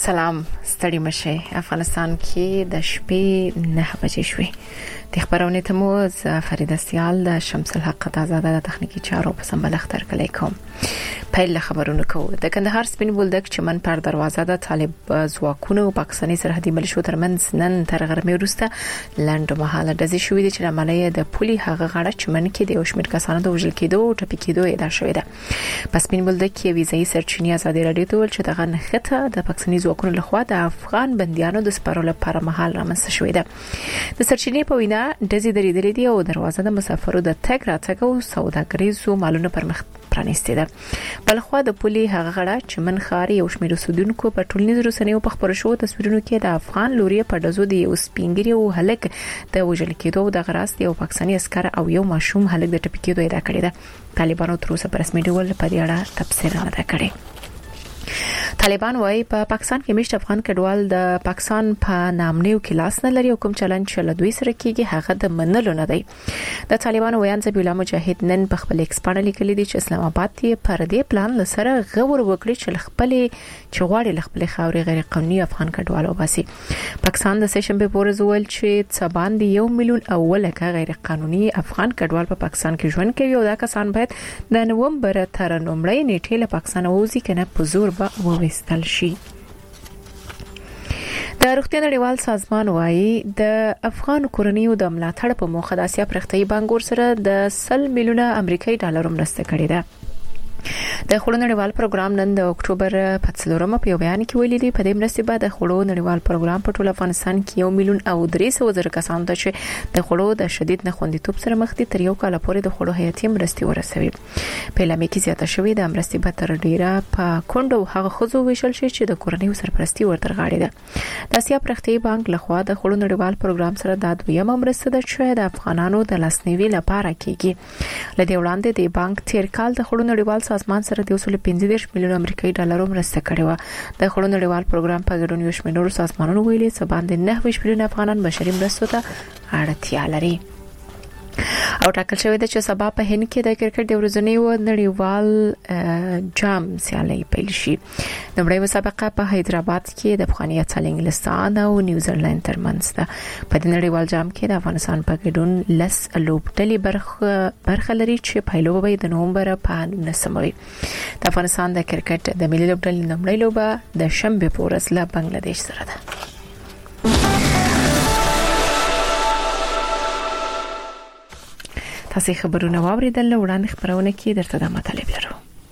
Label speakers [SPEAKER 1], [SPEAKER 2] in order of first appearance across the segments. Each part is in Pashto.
[SPEAKER 1] سلام ستړي مشه افغانستان کې د شپې 9 بجې شوې د خبرونه ته مو فریده سیال د شمس الحق آزاده د تخنیکی چارو په سمبل اختر کلی کوم پیل خبرونه کوو د کندهار سپین بولدک چمن پر دروازه د طالب ځواکونو او پاکستاني سرحدي ملیشو ترمنځ نن تر غرمې وروسته لاندې مهاله د شوې د چرمنۍ د پولي هغه غړ چمن کې د وشمیر کسانو د وژل کېدو او ټپي کېدو ادعا شوې ده په سپین بولدک کې ویزای سرچینې ازادي رادیو ته ول چې دغه نخته د پاکستاني ځواکونو لخوا د افغان بنديانو د سپارلو لپاره مهال رامنځته شوې ده د سرچینې په وینا دزي درېدلې دي او دروازه د مسافرو د تګ راتګ او سوداګریزو مالونو پر مخ پرانیسته ده بلخوا د پولي هغه غړ چې من خاري او شمیر سودونکو په ټولنیزو رسنیو په خبرو شو تصویرونو کې د افغان لوري په دزو دی او سپینګری او هلک د وژل کېدو د غراس دی او پاکستاني عسكر او یو ماشوم هلک د ټپي کېدو ادعا کړې ده طالبانو تر اوسه په رسمي ډول په دې اړه تفسیر نه ده کړې طالبان وايي په پاکستان کې مشت افغان کډوال د پاکستان په نامنیو کې لاس نه لري او کوم چلند چې له دوی سره کېږي هغه د منلو نه دی د طالبان ویان ذبیح الله مجاهد نن په خپل ایکسپانل لیکلي دي چې اسلام آباد ته پر دې پلان لسره غور وکړي چې خپل چغواړي خپل خاوري غیر قانوني افغان کډوال وباسي پاکستان د سشنبه پورې زول چې څبان دی 1 میلیون اوله غیر قانوني افغان کډوال په پاکستان کې ژوند کوي او دا کسان باید د نومبر تر نومړی نیټې له پاکستان وځي کنه په زور وويستل شي د روغتیا نړیوال سازمان وايي د افغان کورنیو د ملاتړ په موخه د اسیا پرختي بانک سره د 100 میلیونه امریکایي ډالر مرسته کړې ده د خړو نړیوال پروګرام نن د اکتوبر په 4 په بیان کې ویلي دی په دې مرستې بعد د خړو نړیوال پروګرام په ټول افغانستان کې 1 میلیون او 300,000 کسانو ته چې د خړو د شدید نخوندیتوب سره مخ دي تر یو کال پورې د خړو حیاتي مرستې ورسوي په لامل کې زیاته شوې د مرستې به تر ډیره په کندو هغه خزو ویشل شي چې د کورنیو سرپرستی ورتر غاړي ده د اسیا پرختي بانک لخوا د خړو نړیوال پروګرام سره د دویمه مرسته ده چې د افغانانو د لاسنیوي لپاره کیږي لدې وړاندې د بانک تیر کال د خړو نړیوال سازمان سره د 115 میلیون امریکایي ډالر مرسته کړې و د خړو نړیوال پروګرام په ګډون یو شمېر سازمانونو ویلي چې باندې 9 میلیون افغانان بشري مرستو ته اړتیا لري او ټاکل شوی دی چې سبا په هند کې د کرکټ د ورځنیو نړیوال جام سیالي پیل شي نومړی مسابقه په حیدرآباد کې د افغاني اتل انګلستان او نیوزیلند ترمنځ ده په دې نړیوال جام کې د افغانستان په ګډون لس لوبډلې برخه لري چې پیلوبه د نومبر په 19 د افغانستان د کرکټ د ملي لوبډلې نومړی لوبه د شنبه په ورځ له بنگلاديش سره ده تاسو خبرونه واوریدل وړاندې خبرونه کې درته د مطالب لرو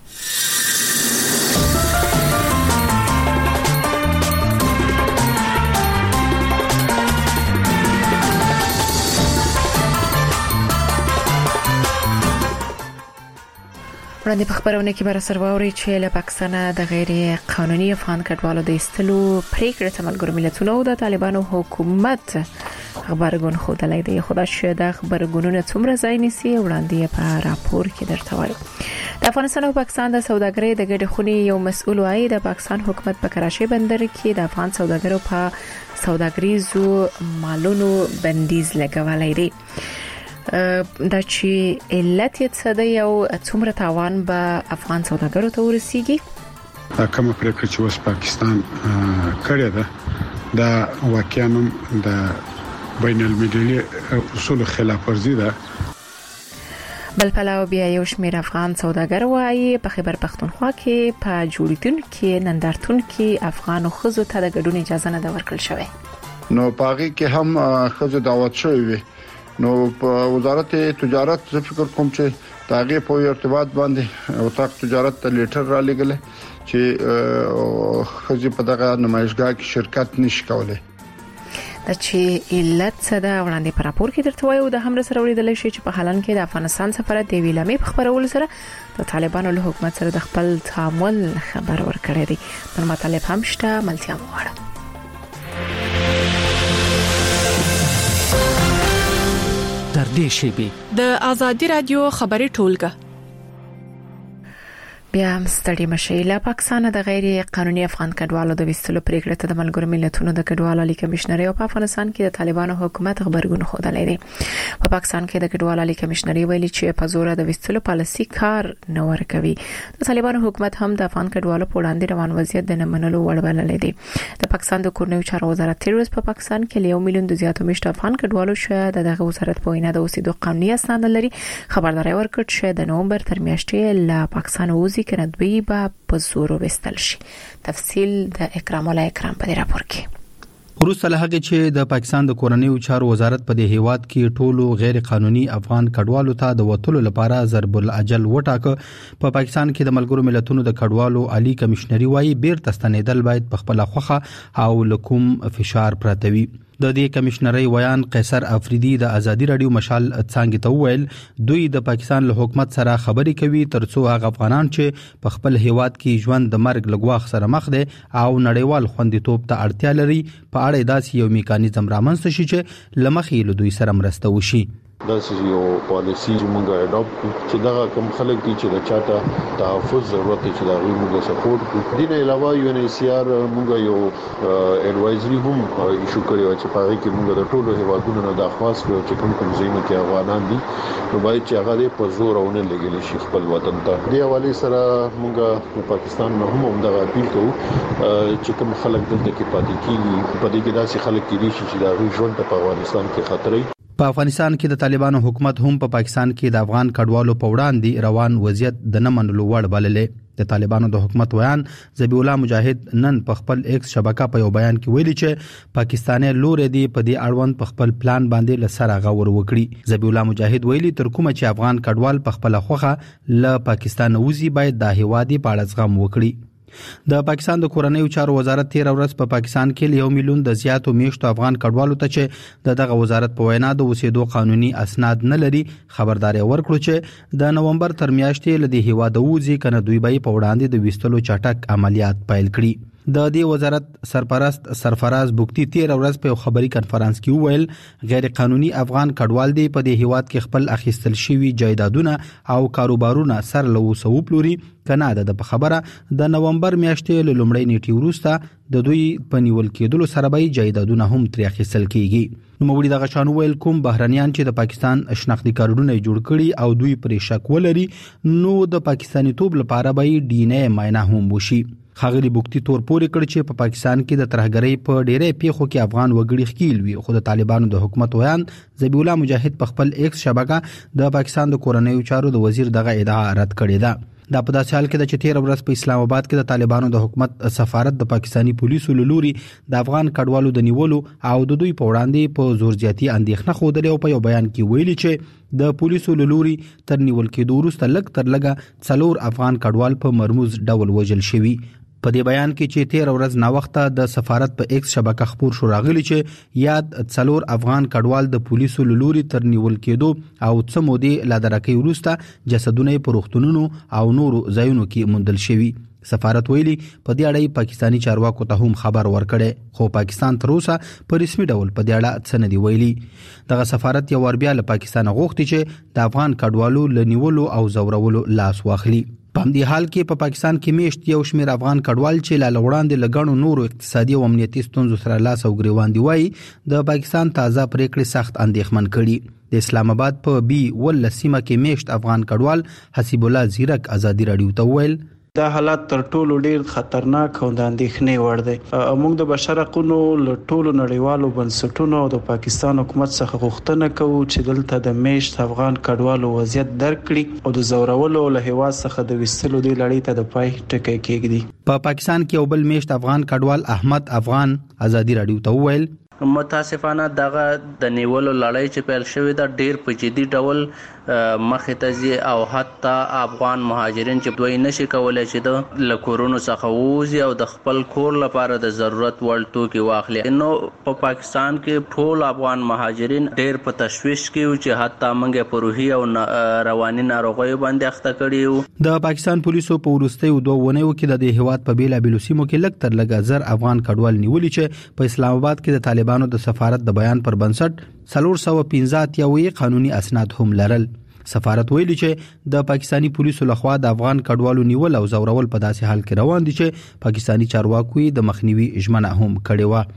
[SPEAKER 1] وړاندې په خبرونه کې بر سرواوري چې له پاکستان د غیر قانوني افغان کډوالو د استلو پریکړه تملګر ملتونو د طالبانو حکومت خبرګون خودلای دی خدا شه د خبرګونونو څومره ځای نیسي وړاندې په راپور کې درته وایي د افغانستان او پاکستان د سوداګرۍ د ګډې خونې یو مسؤل وايي د پاکستان حکومت په کراچۍ بندر کې د افغان سوداګرو په سوداګریزو مالونو بندیز لګولای دی دا چې علت یې څه دی او څومره تاوان به افغان سوداګرو ته ورسیږي
[SPEAKER 2] کوم پریکړه چې اوس پاکستان کړې ده دا واقعا د بین المللي اصول خلاف ورزي ده
[SPEAKER 1] بل پلاو بیا یو شمیر افغان سوداګر وايي په خیبر پختونخوا کې په جوړیدون کې نندارتون کې افغان خزو ته د ګډون اجازه نه ورکړل شوې
[SPEAKER 3] نو پاغي کې هم خزو دعوت شوی نو په وزارت تجارت څخه فکر کوم چې تاغه په ارتباط باندې او تاق تجارت ته لیټر را لګل چې خزي په دغه نمایشګاه کې شرکت نشي کولای
[SPEAKER 1] د چې علت څه دا وړاندې پر راپور کې درته وایو د هم سره وړاندې شي چې په حالان کې د افغانستان سفارت د ویلامې په خبرولو سره د طالبانو له حکومت سره د خپل تعامل خبر ورکړی دی نو مطالب هم شته ملتیا مواړه
[SPEAKER 4] در دې شی به
[SPEAKER 5] د ازادي رادیو خبري ټولګه
[SPEAKER 1] بیا ستړي مشي له پاکستان د غیر قانوني افغان کډوالو د وستلو پریکړه ته د ملګرو ملتونو د کډوالو عالی کمشنري او په افغانستان کې د طالبانو حکومت خبرګون خوده دي. په پاکستان کې د کډوالو عالی کمشنري ویلي چې په زور د وستلو پالیسي کار نه ورکوي. د طالبانو حکومت هم د افغان کډوالو په وړاندې روان وضعیت د نمنلو وړ بلل دي. د پاکستان د کورنیو چارو وزارت تیروز په پاکستان کې 1 میلیون د زیاتو مشت افغان کډوالو شاید دغه وزارت په وینا د اوسېدو قانوني اسناد لري. خبرداري ورکړه چې د نومبر تر میاشتې له پاکستان وځي کنه دوی به په زور وستل شي. تفصیل د اکرام الله اکرام په راپور کې.
[SPEAKER 4] وروسته له هغه چې د پاکستان د کورنیو چارو وزارت په دې هیواد کې ټولو غیر قانوني افغان کډوالو ته د وټلو لپاره ضرب الاجل وټاکه، په پاکستان کې د ملګرو ملتونو د کډوالو عالی کمشنري وايي بیرته ستنېدل باید په خپل خوخه او لکوم فشار پراته وي. د دې کمشنري ویان قیصر افریدي د ازادي رادیو مشال څنګه ته ویل دوی د پاکستان له حکومت سره خبرې کوي ترڅو هغه افغانان چې په خپل هیواد کې ژوند د مرګ لګواخ سره مخ دي او نړیوال خوندیتوب ته اړتیا لري په اړه داسې یو میکانیزم رامنځته شي چې لمخې له دوی سره مرسته وشي.
[SPEAKER 5] دا یو پالیسی چې موږ اډاپټ کړو چې دا کوم خلک دي چې د چاته تحفظ ضرورت چې دا غوښمن موږ سپورټ کړو. دین علاوه UNHCR موږ یو اډوایزري هم ایشو کړی چې په هغه کې موږ د ټولو هیوادونو نه درخواست کړو چې کوم ځایونه کې افغانان دي نو باید چې هغه په زور او نه لګیل شي خپل وطن ته. دی حواله سره موږ په پاکستان نه هم دا اپیل کوو چې کوم خلک دلته کې پاتې کیږي په دې کې داسې خلک کېږي چې دا ژوند په افغانستان کې خطر وي.
[SPEAKER 4] په افغانستان کې د طالبانو حکومت هم په پاکستان کې د افغان کډوالو په وړاندې روان وضعیت د نه منلو وړ بللې. د طالبانو د حکومت ویان ذبیح الله مجاهد نن په خپل ایکس شبکه په یو بیان کې ویلي چې پاکستاني لور دی په دې اړوند په خپل پلان باندې لسره غور وکړي. ذبیح الله مجاهد ویلي تر کومه چې افغان کډوال په خپل خوخه له پاکستان وځي باید د هیوادي په اړه زغم وکړي. د پاکستان د کورنیو چارو وزارت 13 ورځ په پاکستان کې 1 میلیون د زیاتو میشتو افغان کډوالو ته چې دغه وزارت په وینا د اوسېدو قانوني اسناد نه لري خبرداري ورکړه چې د نومبر تر میاشتې لدی هیواد وځي کنه دوی به په وړاندې د وستلو چټک عملیات پیل کړي. د دې وزارت سرپرست سرفراز بوکتی 13 ورځ په خبري کانفرنس کې وویل غیر قانوني افغان کډوال دی په دې هیواد کې خپل اخیستل شوی جایدادونه او کاروبارونه سر له وسو پلوري کنه د خبره د نومبر میاشتې له لومړۍ نیټې وروسته د دوی په نیول کېدلو سره به جایدادونه هم تر اخیستل کیږي. نوموړي دغه شان ویل کوم بهرنیان چې د پاکستان شناختی کارډونه جوړ کړي او دوی پر شک ولري نو د پاکستاني توپ لپاره به DNA معاینه هم وشي. خاغلی بوکتی تور پورې کړ چې په پاکستان کې د ترهګرۍ په ډېرې پیښو کې افغان وګړي ښکیل وي خو د طالبانو د حکومت ویان ذبیح الله مجاهد په خپل ایکس شبکه د پاکستان د کورنیو چارو د وزیر دغه ادعا رد کړې ده. دا په داسې حال کې د 13 ورځ په اسلام آباد کې د طالبانو د حکومت سفارت د پاکستانی پولیسو لوري د افغان کډوالو د نیولو او د دوی په وړاندې په زور زیاتی اندېښنه خوده او په یو بیان کې ویلي چې د پولیسو لوري تر نیول کېدو وروسته لږ تر لږه 4 افغان کډوال په مرموز ډول وژل شوي. په دې بیان کې چې 13 ورځ نا وخته د سفارت په ایکس شبکه خبر شو راغلی چې یاد 4 افغان کډوال د پولیسو لوري تر نیول کېدو او څه مودې لا درکې وروسته جسدونه په روغتونونو او نورو ځایونو کې موندل شوي. سفارت ویلي په دې اړه پاکستانی چارواکو ته هم خبر ورکړي خو پاکستان تر اوسه په رسمي ډول په دې اړه څه نه دی ویلي. دغه سفارت یو ور بیا له پاکستان غوښتي چې د افغان کډوالو لنیولو او زورولو لاس واخلي. په دې حال کې په پاکستان کې میشت یو شمیر افغان کډوال چې لا وړاندې لګڼو نورو اقتصادي او امنیتي ستونزو سره لاس او ګریوان دی وای د پاکستان تازه پریکړې سخت اندېښمن کړي. د اسلام آباد په بي ول سیمه کې میشت افغان کډوال حسیب الله زیرک ازادي رادیو ته ویل
[SPEAKER 6] دا حالات تر ټولو ډیر خطرناک او د اندېښنې وړ دي. موږ د بشر حقوقو له ټولو نړیوالو بنسټونو او د پاکستان حکومت څخه غوښتنه کوو چې دلته د میشت افغان کډوالو وضعیت درک کړي او د زورولو له هیواد څخه د وستلو دی لړۍ ته د پای ټکی کېږي.
[SPEAKER 4] په پاکستان کې یو بل میشت افغان کډوال احمد افغان ازادي رادیو ته ویل
[SPEAKER 7] متاسفانه دغه د نیولو لړۍ چې پیل شوې ده ډیر په جدي ډول مخې ته ځي او حتی افغان مهاجرین چې دوی نشي کولای چې د لکورونو څخه ووځي او د خپل کور لپاره د ضرورت وړ توکي واخلي. نو په پاکستان کې ټول افغان مهاجرین ډیر په تشویش کې چې حتی موږ په روحي او رواني ناروغیو باندې اخته کړیو.
[SPEAKER 4] د پاکستان پولیسو په ورستیو 2 ونیو کې د هیواد په بیلابیلو سیمو کې لږ تر لږه زر افغان کډوال نیولي چې په اسلام آباد کې د طالبانو د سفارت د بیان پر بنسټ 415 یوې قانوني اسناد هم لرل. سفارت ویلي چې د پاکستانی پولیسو لخوا د افغان کډوالو نیول او زورول په داسې حال کې روان دي چې پاکستانی چارواکي د مخنیوي ژمنه هم کړې و.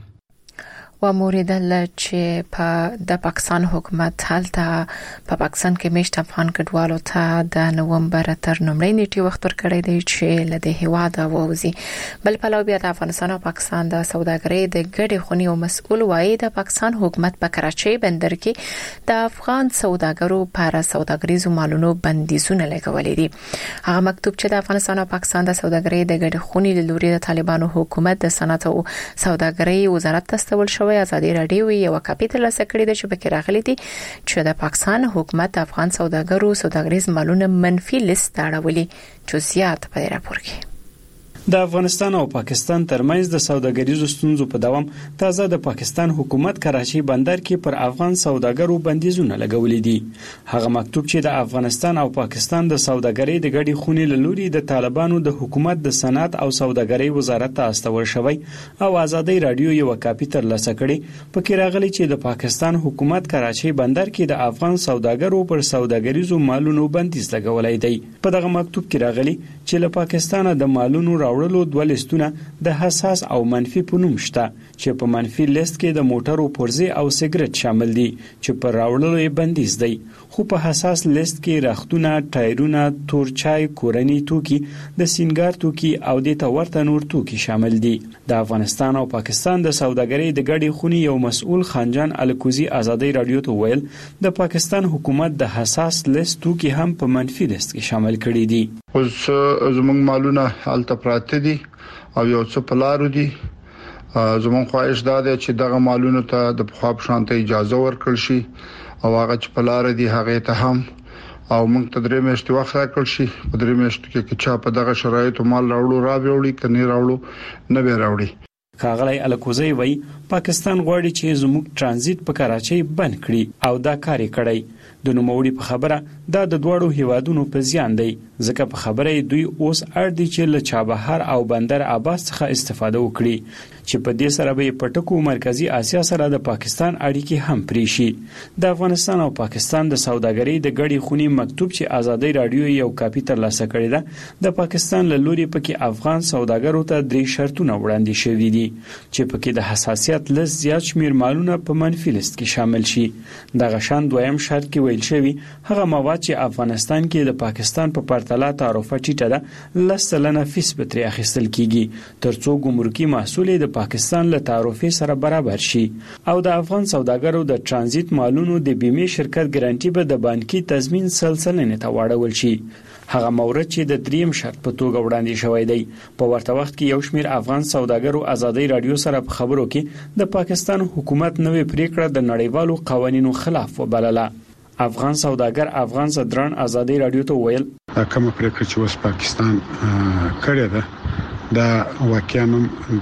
[SPEAKER 1] و موریدل چې په پاکستان حکومت حالته په پاکستان کې میشت افغان کډوالو ته د نومبر تر نومړۍ نیټې وخت ورکړی دی چې له دې هواده ووزي. بل پلو بیا د افغانستان او پاکستان د سوداګرۍ د ګډې خونی او مسؤل وایي د پاکستان حکومت په کراچۍ بندر کې د افغان سوداګرو پر سوداګریزو مالونو بندیزونه لګولې دي. هغه مکتوب چې د افغانستان او پاکستان د سوداګرۍ د ګډې خونی له لوري د طالبانو حکومت د صنعت او سوداګرۍ وزارت ته استول شوی ازادي رادیو یو کاپی ترلاسه کړی د چې پکې راغلي دي چې د پاکستان حکومت د افغان سوداګرو سوداګریز مالونه منفي لیست اړولي. جزئیات په راپور کې.
[SPEAKER 6] د افغانستان او پاکستان ترمنځ د سوداګریزو ستونزو په دوام تازه د پاکستان حکومت کراچۍ بندر کې پر افغان سوداګرو بندیزونه لګولې دي. هغه مکتوب چې د افغانستان او پاکستان د سوداګرۍ د ګډې خونې له لوري د طالبانو د حکومت د صنعت او سوداګرۍ وزارت ته استول شوی او ازادي رادیو یو کاپی ترلاسه کړي پکې راغلي چې د پاکستان حکومت کراچۍ بندر کې د افغان سوداګرو پر سوداګریزو مالونو بندیز لګولای دی. په دغه مکتوب کې راغلي چې له پاکستان د مالونو راوړلو دوه لیستونه د حساس او منفي په نوم شته چې په منفي لیست کې د موټرو پرزې او سیګریټ شامل دي چې پر راوړلو یې بندیز دی. خو په حساس لیست کې رختونه، ټایرونه، تورچای، کورنی توکي، د سینګار توکي او د تورته نور توکي شامل دي. د افغانستان او پاکستان د سوداګرۍ د ګډې خونی یو مسؤل خانجان الکوزی ازادي رادیو ته ویل د پاکستان حکومت د حساس لیست توکي هم په منفي لیست کې شامل کړي دي.
[SPEAKER 3] اوس زموږ مالونه حالت پراته دي او یو څه پلارو دي. زموږ خواهش دا دی چې دغه مالونو ته د خپل شانته اجازه ورکړل شي او هغه چې پلار دي هغه ته هم او موږ ته درې میاشتې وخت راکړل شي. په درې میاشتو کې چې په دغه شرایطو مال راوړي کني راوړو نه به راوړي.
[SPEAKER 6] ښاغلی الکوزی وای پاکستان غواړي چې زموږ ترانزیت په کراچۍ بند کړي او دا کار یې کړی. د نوموړي په خبره دا د دوړو هیوادونو په زیان دی ځکه په خبره دوی اوس اړ دي چې له چابهار او بندر عباس څخه استفاده وکړي چې په دې سره به په ټکو مرکزی اسیا سره د پاکستان اړیکې هم پرې شي. د افغانستان او پاکستان د سوداګرۍ د ګډې خونی مکتوب چې ازادي رادیو یو کاپی ترلاسه کړی ده د پاکستان له لوري پکې افغان سوداګرو ته درې شرطونه وړاندې شوي دي چې پکې د حساسیت لیست زیات شمیر مالونه په منفي لیست کې شامل شي. دغه شان دویم شرط کې ویل شوی هغه مواد چې افغانستان کې د پاکستان په پرتله تعرفه ټیټه ده 10% به ترې اخیستل کیږي ترڅو ګمرکي محصول د پاکستان له تعرفې سره برابر شي او د افغان سوداګرو د ترانزیت مالونو د بیمې شرکت ګارانټي به د بانکي تضمین سلسله ته واړول شي. هغه مورد چې د دریم شرط په توګه وړاندې شوی دی. په ورته وخت کې یو شمیر افغان سوداګرو ازادي رادیو سره په خبرو کې د پاکستان حکومت نوې پریکړه د نړیوالو قوانینو خلاف وبلله. افغان سوداګر افغان صدران ازادي رادیو ته ویل
[SPEAKER 2] دا کومه پریکړه چې اوس پاکستان کړې ده دا واقعا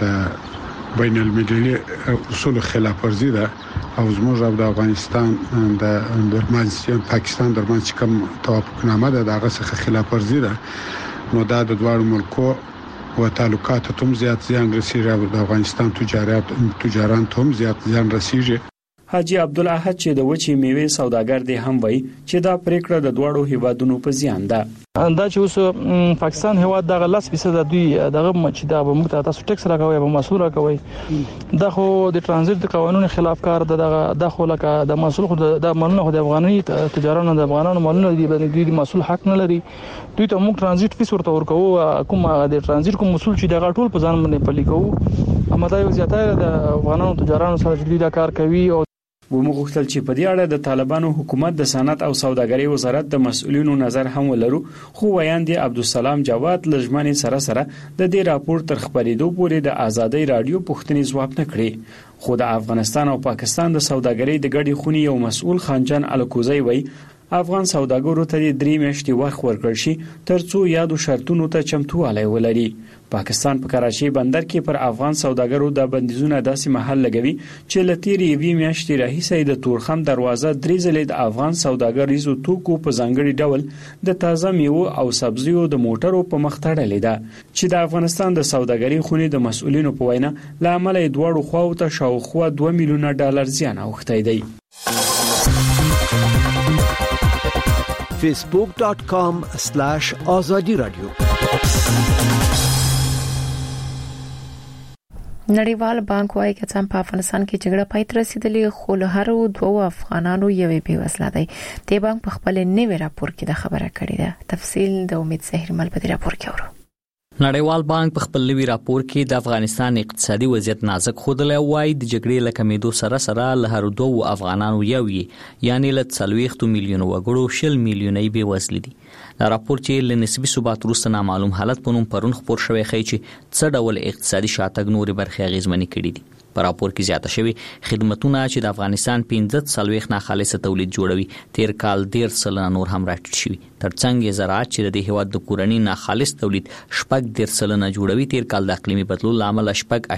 [SPEAKER 2] د بین المللي اصول خلاف ورزي ده او زموږ او د افغانستان د درمنځ پاکستان درمنځ کوم توافقنامه ده دغه څخه خلاف ورزي ده. نو دا د دوه ملکو و تعلقات ته زیات زیان رسیږي د افغانستان تجاران ته زیات زیان رسیږي.
[SPEAKER 6] حاجی عبدالاحد چې د وچې میوې سوداګر دی هم وایي چې دا پریکړه د دوړو هیوادونو په زیان ده.
[SPEAKER 8] دا چې اوس پاکستان هیواد دغه 10% دوی دغه چې دا به موږ ته تاسو ټیکس راکوي به محصول راکوي دا خو د ترانزیت د قانونو خلاف کار د خو لکه د محصول خو د مالونو د افغاني تجارانو د افغانانو مالونو دی د محصول حق نه لري. دوی ته موږ ترانزیت فیس ورته ورکوو کوم د ترانزیت کوم مسول چې دغه ټول په ځان باندې پلي کوو. اما دا یو زیاتره د افغانانو تجارانو سره چې دا کار کوي او
[SPEAKER 6] ومغختل چې په دې اړه د طالبانو حکومت د صنعت او سوداګرۍ وزارت د مسؤلینو نظر هم ولرو خو ویاندې عبدالسلام جواد لجمنې سره د دې راپور تر خبرېدو پورې د ازادي رادیو پوښتنې ځواب نه کړي. خو د افغانستان او پاکستان د سوداګرۍ د ګډې خونی یو مسؤل خانجان الکوزی وای افغان سوداګرو ته د 3 میاشتې وخت ورکړ شي ترڅو یادو شرطونو ته چمتووالی ولري. پاکستان په کراچۍ بندر کې پر افغان سوداګرو د بندیزونو داسې محل لګوي چې لتیری وی میاشتې راهیسې د تورخم دروازه درې ځلې د افغان سوداګریزو توکو په ځانګړي ډول د تازه میوه او سبزیو د موټرو په مخ تړلې ده چې د افغانستان د سوداګرۍ خونې د مسؤلینو په وینا لامل یې دوړو خواو ته شاوخوا $2 میلیونه زیان اوښتی دی.
[SPEAKER 9] facebook.com/azadi radio.
[SPEAKER 1] نړیوال بانک وايي چې څنګه په افغانستان کې جګړه پای ته رسیدلې خو له هر دوه افغانانو یوې بیوزله دی. د بانک په خپل نوي راپور کې د خبره کړې ده. تفصیل د امید زهرمل په دې راپور کې اورو.
[SPEAKER 10] نړیوال بانک په خپل نوي راپور کې د افغانستان اقتصادي وضعیت نازک خوده وایي د جګړې له کمیدو سره له هر دوه افغانانو یوې یعنی له 40 میلیونه وګړو 20 میلیونه بیوزله دي. دا راپور چې له نسبي ثبات وروسته نامعلوم حالت په نوم پرون خبر شوی خي چې څه ډول اقتصادي شاتګ نورې برخې اغیزمنې کړې دي. په راپور کې زیاته شوی خدماتونه چې د افغانستان 15 نه خالص تولید جوړوي تیر کال 1.5 نور هم راټیټ شوی. ترڅنګ زراعت چې د هیواد د کورنۍ نه خالص تولید 0.5 جوړوي تیر کال د اقلیمي بدلون لامل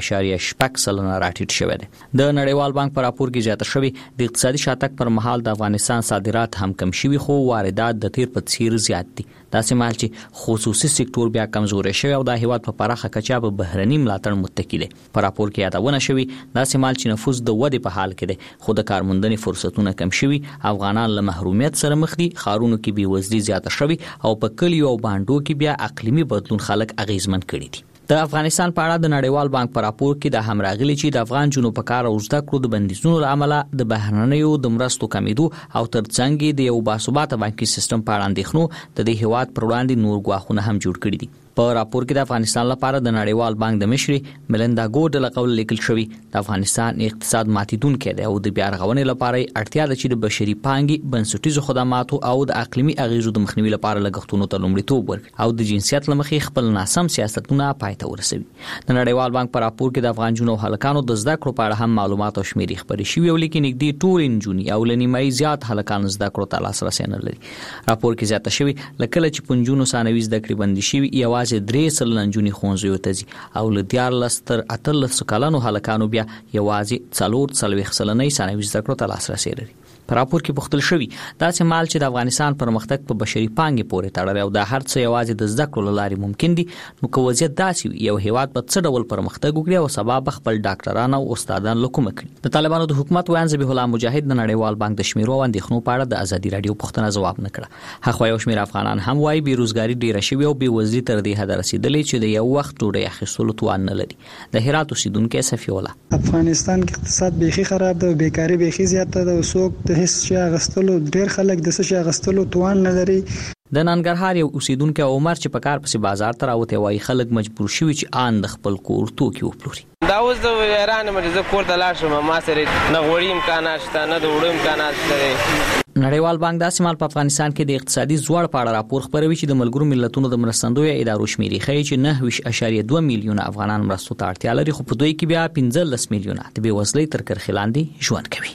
[SPEAKER 10] 0.8 راټیټ شوی دی. د نړیوال بانک په راپور کې زیاته شوی د اقتصادي شاتګ پر مهال د افغانستان صادرات هم کم شوي خو واردات د تیر په څیر زیات دي. داسې مال چې خصوصي سکتور بیا کمزوري شوی او د هیواد په پراخه کچه په بهرني ملاتړ متکی دی. په راپور کې یادونه شوی داسې مال چې نفوذ د ودې په حال کې دی خو د کارموندنې فرصتونه کم شوي، افغانان له محرومیت سره مخ دي، خارونو کې بیوزلي زیاته شوی او په کلیو او باندو کې بیا اقلیمي بدلون خلک اغیزمن کړي دي. د افغانستان په اړه د نړیوال بانک په راپور کې د همراغلي چې د افغان جنوب په کار او زده کړو د بندیزونو لامل د بهرنیو د مرستو کمیدو او ترڅنګ د یو باثباته بانکي سیستم په اړه اندېښنو د دې هیواد پر وړاندې نور ګواښونه هم جوړ کړي دي. په راپور کې د افغانستان لپاره د نړیوال بانک د مشري ملندا ګورډ له قول لیکل شوی د افغانستان اقتصاد ماتیدونکو دی او د بیا رغونې لپاره اړتیا ده چې د بشري پانګې بنسټیزو خدماتو او د اقلیمي اغیزو د مخنیوي لپاره لګښتونو ته لومړیتوب ورکړي او د جنسیت لمخې خپل ناسم سیاستونه پای ته ورسوي. د نړیوال بانک په راپور کې د افغان جنونو هلکانو د زده کړو په اړه هم معلومات او شمیرې خبرې شوې او لیکن نږدې ټول انجونی او لنیمای زیات هلکان زده کړو ته لاسرسي نه لري. راپور کې زیاته شوی لکه چې پنځونو ثانوي زده کړې بندي شوی یوازې 3 جونی خونځو ته ځي او ل 14 تر 18 کلونو هلکانو بیا یوازې 4 ثانوي زده کړو ته لاسرسي لري. په راپور کې پوښتل شوی داسې مال چې د افغانستان پرمختګ په بشري پانګې پورې تړلی او دا هر څه یوازې د زده کړو لارې ممکن دي نو که وضعیت داسې یو هیواد په څه ډول پرمختګ وکړي او سبا خپل ډاکټران او استادان لکومه کړي. د طالبانو د حکومت ویان ذبیح الله مجاهد د نړیوال بانک د شمیرو او اندېښنو په اړه د ازادي رادیو پوښتنه ځواب نه کړه. هغه یو شمېر افغانان هم وايي بیروزګاری ډیره شوې او بیوزلي تر دې حد رسیدلې چې د یو وخت ډوډۍ اخیستلو توان نه لري. د هرات اوسیدونکو صفی الله
[SPEAKER 11] افغانستان کې اقتصاد بیخي خراب ده، بیکاری بیخي زیاته ده او څوک د هیڅ شي غستلو ډیر خلک د څه شي غستلو توان نه لري.
[SPEAKER 10] د ننګرهار یو اوسیدونکو عمر چې په کار پسې بازار ته راوته وای خلک مجبور شوي چې آن د خپل کور توکي وپلوري.
[SPEAKER 12] دا اوس د ایران مرزه کور ته لاړ شم ما سره نه غوړی امکانات شته نه د وړو امکانات شته.
[SPEAKER 10] نړیوال بانک د سیمال په افغانستان کې د اقتصادي زوړ په اړه راپور خبروي چې د ملګرو ملتونو د مرستندوی ادارو شمیرې ښیي چې 9.2 میلیونه افغانان مرستو ته اړتیا لري خو په دوی کې بیا 15 میلیونه د بیوزلۍ تر کرښې لاندې ژوند کوي.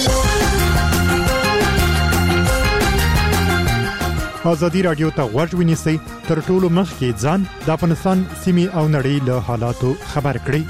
[SPEAKER 13] ازادي رادیو ته غوږ ونیسئ تر ټولو مخکې ځان د افغانستان سیمې او نړۍ له حالاتو خبر کړئ.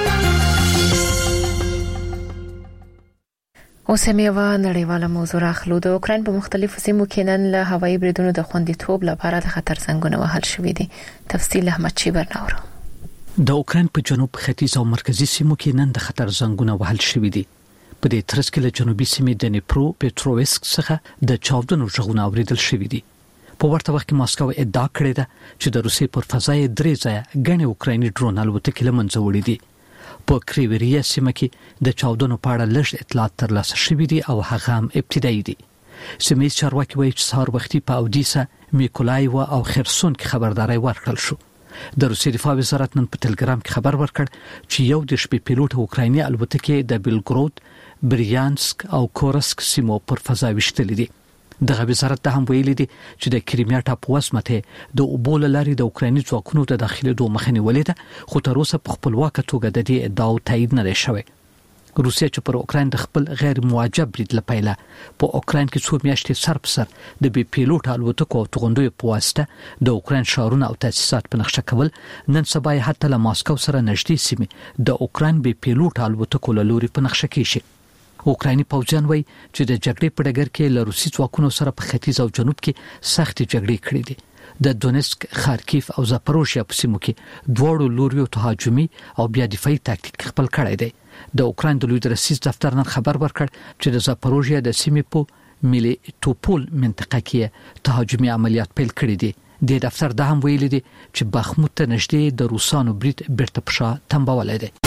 [SPEAKER 1] اوس هم یو نړیواله موضوع راخلو. د اوکراین په مختلفو سیمو کې نن له هوایي بریدونو د خوندیتوب لپاره د خطر زنګونه وهل شوې دي. تفصیل احمد شیبر ناورو.
[SPEAKER 14] د اوکراین په جنوب ختیځ او مرکزي سیمو کې نن د خطر زنګونه وهل شوې دي. په دې ترڅ کې له جنوبي سیمې د نیپرو پټرووسک څخه د چاودنو غږونه اوریدل شوې دي. په ورته وخت کې ماسکو ادعا کړې ده چې د روسي پر فضای درې ځایه غني اوکرایني ډرون الوتکې لمنځه وړي دي. په کریوریا سیمه کې د چاودنو په اړه لږ اطلاعات ترلاسه شوې دي او هغه هم ابتدایي دي. سیمې چارواکي وایي چې سهار وختي په اودیسا، میکولایو او خرسون کې خبرداري ورکړل شو. د روسي دفاع وزارت نن په ټلګرام کې خبر ورکړ چې یو د شپې پیلوټ اوکرایني الوتکې د بیلګرود، بریانسک او کورسک سیمو پر فضا وشتلې دي. دغه وزارت هم ویلي دي چې د کریمیا ټاپوسمته د اوبول لاري د اوکرایني ځواکونو د داخلي دوه مخنی ولیده خو تر اوسه په خپلواک توګه د دې ادعا تایید نه شوی. روسیا چې پر اوکراین د خپل غیر مواجب برید لپاره په اوکراین کې څو میاشتې سر په سر د بي پیلوټ الوتکو او توغندوی په واسطه د اوکراین شهرونه او تاسیسات په نقشه کول، نن سبا حتی له ماسکو سره نږدې سیمې د اوکراین بي پیلوټ الوتکو له لوري په نقشه کې شي. اوکرایني پوځیان وایي چې د جګړې په ډګر کې له روسي ځواکونو سره په ختیځ او جنوب کې سخت جګړې کړې دي. د دونیسک، خارکیف او زاپروژیا په سیمو کې دواړو لوریو تهاجمي او بیا دفاعي تاکتیک خپل کړی دی. د اوکراین د لوی درسیز دفتر نن خبر ورکړ چې د زاپروژیا د سیمې په ملي ټوپول منطقه کې تهاجمي عملیات پیل کړي دي. د دفتر د هم ویل دي چې بخموت ته نږدې د روسانو برید بیرته پښه تنبولې دي.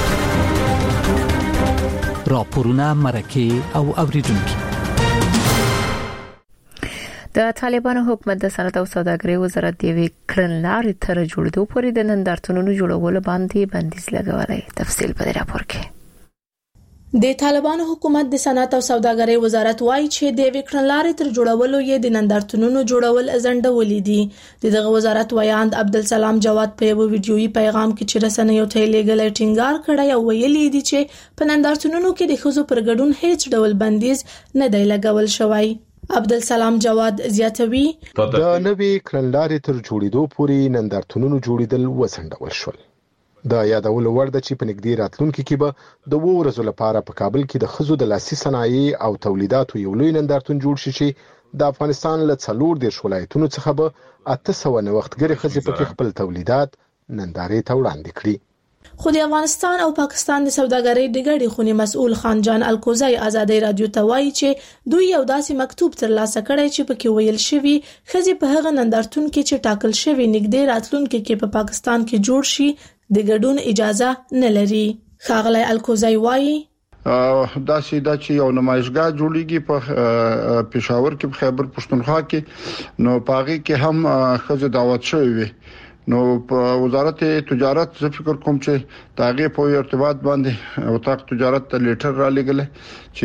[SPEAKER 14] راپورونه مرکه او اوریدونکو.
[SPEAKER 1] د طالبانو حکومت د صنعت او سوداګرۍ وزارت د کړنلارې تر جوړېدو پورې د نندارتونونو جوړولو باندې بندیز لګولای. تفصیل په راپور کې.
[SPEAKER 15] د طالبانو حکومت د صنعت او سوداګرۍ وزارت وایي چې د کړنلارې تر جوړولو یې د نندارتونونو جوړول ځنډولې دي. دغه وزارت ویاند عبدالسلام جواد په یو ویډیويي پیغام کې چې رسنیو ته لېږلی ټینګار کړی او ویلي دي چې په نندارتونونو کې د ښځو پر ګډون هیڅ ډول بندیز نه دی لګول شوی. عبدالسلام جواد زیاتوي
[SPEAKER 16] د نوې کړنلارې تر جوړېدو پورې نندارتونونو جوړېدل وسنډول شول. دا یادول وړ ده چې په نږدې راتلونکي کې به د 2 ورځې لپاره په کابل کې د ښځو د لاسي صنایع او تولیداتو یو لوی نندارتون جوړ شي چې د افغانستان له 40 ولایتونو څخه به 800 نوښتګرې ښځې پکې خپل تولیدات نندارې ته وړاندې کړي.
[SPEAKER 15] خو د افغانستان او پاکستان د سوداګرۍ د ګډې خونې مسؤل خان جان الکوزی ازادي رادیو ته وایي چې دوی یو داسې مکتوب ترلاسه کړی چې پکې ویل شوی ښځې په هغه نندارتون کې چې ټاکل شوی نږدې راتلونکي کې په پاکستان کې جوړ شي د ګډون اجازه نه لري. ښاغلی الکوزی وایي
[SPEAKER 3] دا چې یو نمایشګاه جوړیږي په پېښور کې په خیبر پښتونخوا کې نو پاغي کې هم ښځې دعوت شوی وي. نو په وزارت تجارت زه فکر کوم چې داغه په ارتباط باندې وطاق تجارت ته لیټر را لګل چې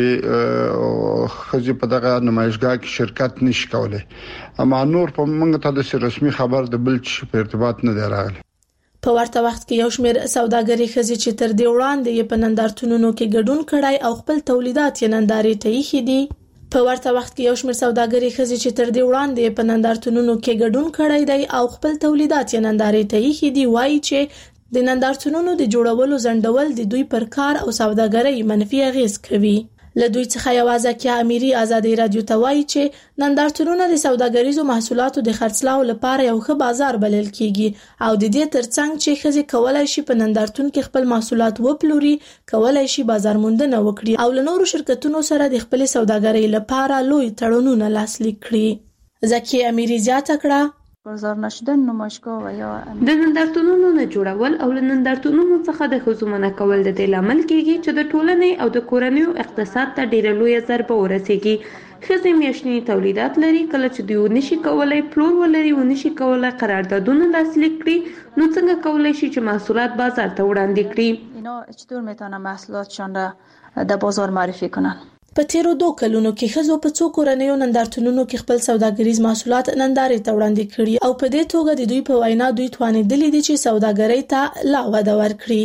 [SPEAKER 3] خځې په دغه نمایشګاه کې شرکت نشي کولای. اما نور په موږ ته د رسمي خبر د بل په ارتباط نه دی راغلی.
[SPEAKER 15] په ورته وخت کې یو شمېر سوداګري ښځې چې تر دې وړاندې په نندارتونونو کې ګډون کړای او خپل تولیدات یې نندارې ته ایښي دي. په ورته وخت کې یو شمېر سوداګري ښځې چې تر دې وړاندې په نندارتونونو کې ګډون کړی دی او خپل تولیدات یې نندارې ته ایښي دي وایي چې د نندارتونونو د جوړولو ځنډول د دوی پر کار او سوداګرۍ منفي اغېز کوي. له دوی څخه یوازې کې اميري ازادي رادیو ته وایي چې نندارتونونه د سوداګریزو محصولاتو د خرڅلاو لپاره یو ښه بازار بلل کیږي او د دې ترڅنګ چې ښځې کولای شي په نندارتون کې خپل محصولات وپلوري، کولای شي بازار موندنه وکړي او له نورو شرکتونو سره د خپل سوداګرۍ لپاره لوی تړونونه لاسلیک کړي. ځکه اميري زیاته کړه
[SPEAKER 17] بازار نشدن نمایشگاه و یا د نندارتونونو نه جوړول او له نندارتونونو څخه د ښځو منع کول د دې لامل کیږي چې د ټولنې او د کورنیو اقتصاد ته ډیره لوی ضربه ورسیږي. ښځې میاشتني تولیدات لري، کله چې دوی نشي کولای پلور ولري او نشي کولای قراردادونه لاسلیک کړي نو څنګه کولای شي چې محصولات بازار ته وړاندې کړي؟ اینا چطور میتونه محصولاتشان را در بازار معرفی کنن؟
[SPEAKER 15] په تیرو 2 کلونو کې ښځو په څو کورنیو نندارتونونو کې خپل سوداګریز محصولات نندارې ته وړاندې کړي او په دې توګه د دوی په وینا دوی توانېدلي دي چې سوداګرۍ ته لا وده ورکړي.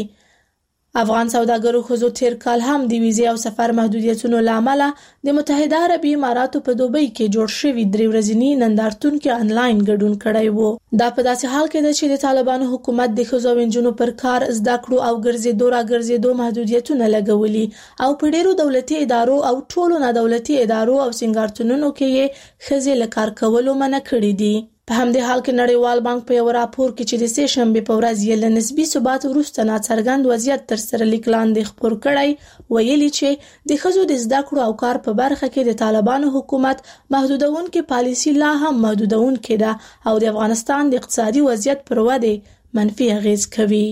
[SPEAKER 15] افغان سوداګرو ښځو تیر کال هم د ویزې او سفر محدودیتونو لامل د متحده عربي اماراتو په دوبۍ کې جوړ شوی 3 ورځنی نندارتون کې انلاین ګډون کړی وو. دا په داسې حال کې ده چې د طالبانو حکومت د ښځو او نجونو پر کار زده کړو او ګرځېدو محدودیتونه لګولي او په ډیرو دولتي ادارو او ټولو نه دولتي ادارو او سنگارتونونو کې یې ښځې له کار کولو منع کړې دي. په همدې حال کې نړیوال بانک په یو راپور کې چې د سه شنبه په ورځ یې له نسبي ثبات وروسته ناڅرګند وضعیت تر سره لیک لاندې خبر کړی ویلي چې د ښځو د زده کړو او کار په برخه کې د طالبانو حکومت محدودونکې پالیسي لا هم محدودونکې ده او د افغانستان د اقتصادي وضعیت پر وده منفي اغېز کوي.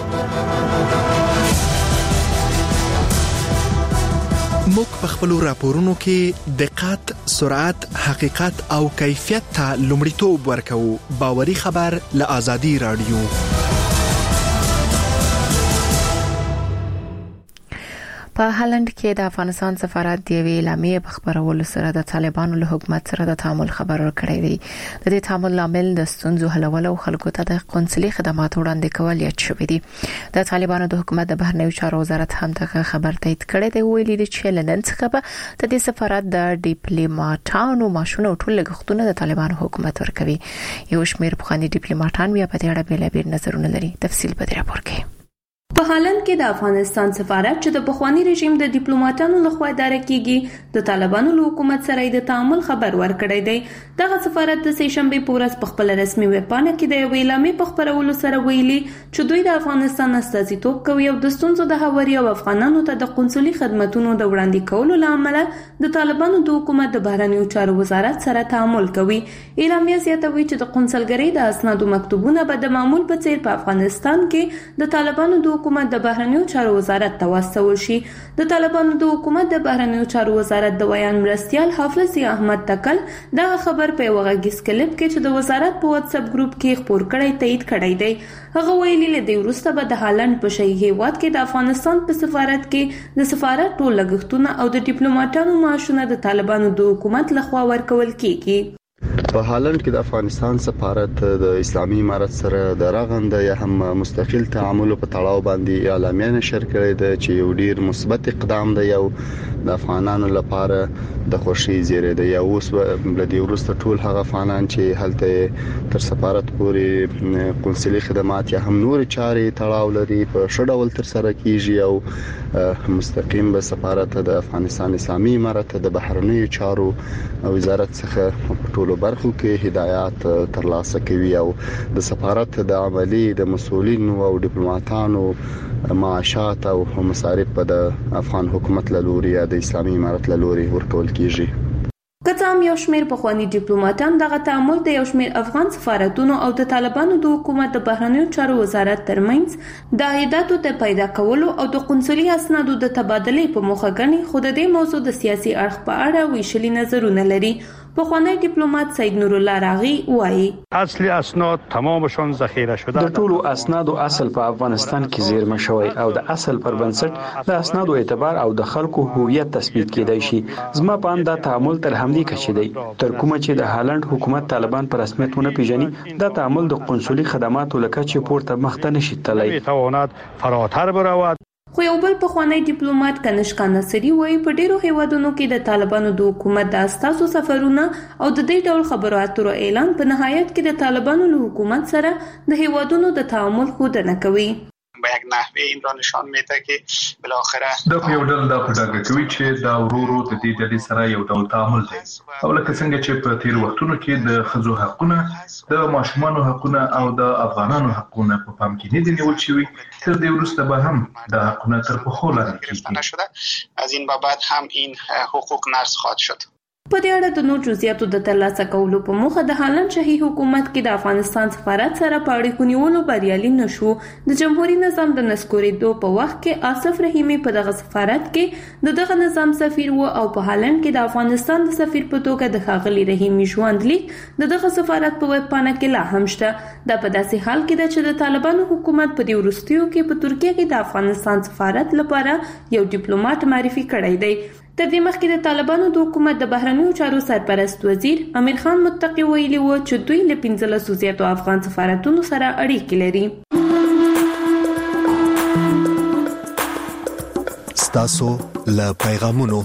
[SPEAKER 18] موږ په خپل راپورونو کې دقت، سرعت، حقیقت او کیفیت ته لومړیتوب ورکوو. باوري خبر له آزادي رادیو.
[SPEAKER 1] په هالند کې د افغانستان سفارت دی اعلامیه په خبرولو سره د طالبانو له حکومت سره د تعامل خبر ورکړی دی. د دې تعامل لامل د ستونزو حلول او خلکو ته د قونسلي خدمات وړاندې کول یاد شوی دی. د طالبانو د حکومت د بهرنیو چارو وزارت هم دغه خبر تایید کړی دی. ویلي دی چې لنن څخه به د دې سفارت د ډیپلوماټانو ماشونه ټول لګښتونه د طالبانو حکومت ورکوي. یو شمېر پخوانی ډیپلوماټان بیا په دې اړه بیلابیل نظرونه لري. تفصیل په دې راپور کې.
[SPEAKER 17] په هالند کې د افغانستان سفارت چې د پخوانی رژیم د ډیپلوماټانو لخوا اداره کیږي د طالبانو له حکومت سره د تعامل خبر ورکړی دی دغه سفارت د سهشنبه په ورځ په خپل رسمي ویب پاڼه کې د یو اعلامیې په خبرولو سره ویلي چې دوی د افغانستان استازیتوب کوي او د ستونزو د هواري او افغانانو ته د قونسلي خدماتونو د وړاندې کولو لامل د طالبانو د حکومت د بهرنیو چارو وزارت سره تعامل کوي. اعلامیه زیاتوي چې د قونسلګرۍ د اسنادو مکتوبونه به د معمول په څیر په افغانستان کې د طالبانو د حکومت د بهرنیو چارو وزارت ته واستول شي. د طالبانو د حکومت د بهرنیو چارو وزارت د ویان مرستیال حافظ احمد تکل دا خبر په وغږیز کلیپ کې چې د وزارت په واتس اپ ګروپ کې خبر کړی تایید کړی دی. هغه ویلي له دې وروسته به د هالند په شهي هیواد کې د افغانستان په سفارت کې د سفارت ټول لګښتونه او د ډیپلوماټانو معاشونه د طالبانو د حکومت لخوا ورکول کیږي.
[SPEAKER 19] په هالند کې د افغانستان سفارت د اسلامي امارت سره د رغنده یا هم مستقل تعامل په تړاو باندې اعلامیه نشر کړې ده چې یو ډیر مثبت اقدام دی او د افغانانو لپاره د خوشي زیری دی. یا اوس بلدي ورسته ټول هغه افغانان چې هلته تر سفارت پورې قونسلي خدمات یا هم نور چارې تړاو لري په شډول تر سره کیږي او مستقیم به سفارت د افغانستان اسلامي امارت د بهرنیو چارو وزارت څخه په ټولو برخو کې هدایات ترلاسه کوي او د سفارت د عملی د مسؤلینو او ډیپلوماټانو معاشات او مصارف په د افغان حکومت له لوري یا د اسلامي امارت له لوري ورکول کیږي.
[SPEAKER 17] کڅام یو شمیر پخوانی ډیپلوماټان دغه تعامل د یو شمیر افغان سفارتونو او د طالبانو د حکومت د بهرنیو چارو وزارت ترمنځ د عایداتو ته پیدا کولو او د قونسلي اسنادو د تبادلې په موخه ګڼي، خو د دې موضوع د سیاسي اړخ په اړه ویشلي نظرونه لري. پخوانی ډیپلوماټ سید نور الله راغي وایي
[SPEAKER 20] اصلي اسناد تمامشون ذخیره شده.
[SPEAKER 6] د ټولو اسنادو اصل په افغانستان کې زیرمه شوی او د اصل پر بنسټ د اسنادو اعتبار او د خلکو هویت تثبیت کیدای شي. زما په اند دا تعامل تر همدې کچې دی تر کومه چې د هالند حکومت طالبان پر رسمیت ونه پیژني. دا تعامل د قونسلي خدماتو لکه چې پورته مخته نشي تللی.
[SPEAKER 20] تواند فراتر برود.
[SPEAKER 17] خو یو بل پخوانی ډیپلوماټ کنشکا نصری وایي په ډیرو هیوادونو کې د طالبانو د حکومت د اساسو سفرونه او د دې ډول خبرو اترو اعلان په نهایت کې د طالبانو له حکومت سره د هیوادونو د تعامل ښودنه کوي.
[SPEAKER 21] به یک نحوه این را نشان میده که بالاخره
[SPEAKER 22] دا یو ډول دا پټاګه کوي چې دا ورورو د دې ډلې سره یو ډول تعامل دی او لکه څنګه چې په تیر وختونو کې د خځو حقونه، د ماشومانو حقونه او د افغانانو حقونه په پام کې نه دي نیول شوي، تر دې وروسته به هم د حقونه تر پښو لاندې
[SPEAKER 21] کیږي. از این بابت هم این حقوق نقض خواهد شد.
[SPEAKER 17] په دې اړه د نور جزئیاتو د ترلاسه کولو په موخه د هالند شهي حکومت کې د افغانستان سفارت سره په اړیکو نیولو بریالي نشو. د جمهوریت نظام د نسکورېدو په وخت کې آصف رحیمي په دغه سفارت کې دغه نظام سفیر و او په هالند کې د افغانستان د سفیر په توګه د ښاغلي رحیمي ژوندلیک دغه سفارت په ویب پاڼه کې لا هم شته. دا په داسې حال کې ده چې د طالبانو حکومت په دې وروستیو کې په ترکیه کې د افغانستان سفارت لپاره یو ډیپلوماټ معرفي کړی دی. تر دې مخکې د طالبانو د حکومت د بهرنیو چارو سرپرست وزیر امیر خان متقی ویلي و چې دوی له 15 زیاتو افغان سفارتونو سره اړیکې لري.
[SPEAKER 18] ستاسو له پیغامونو.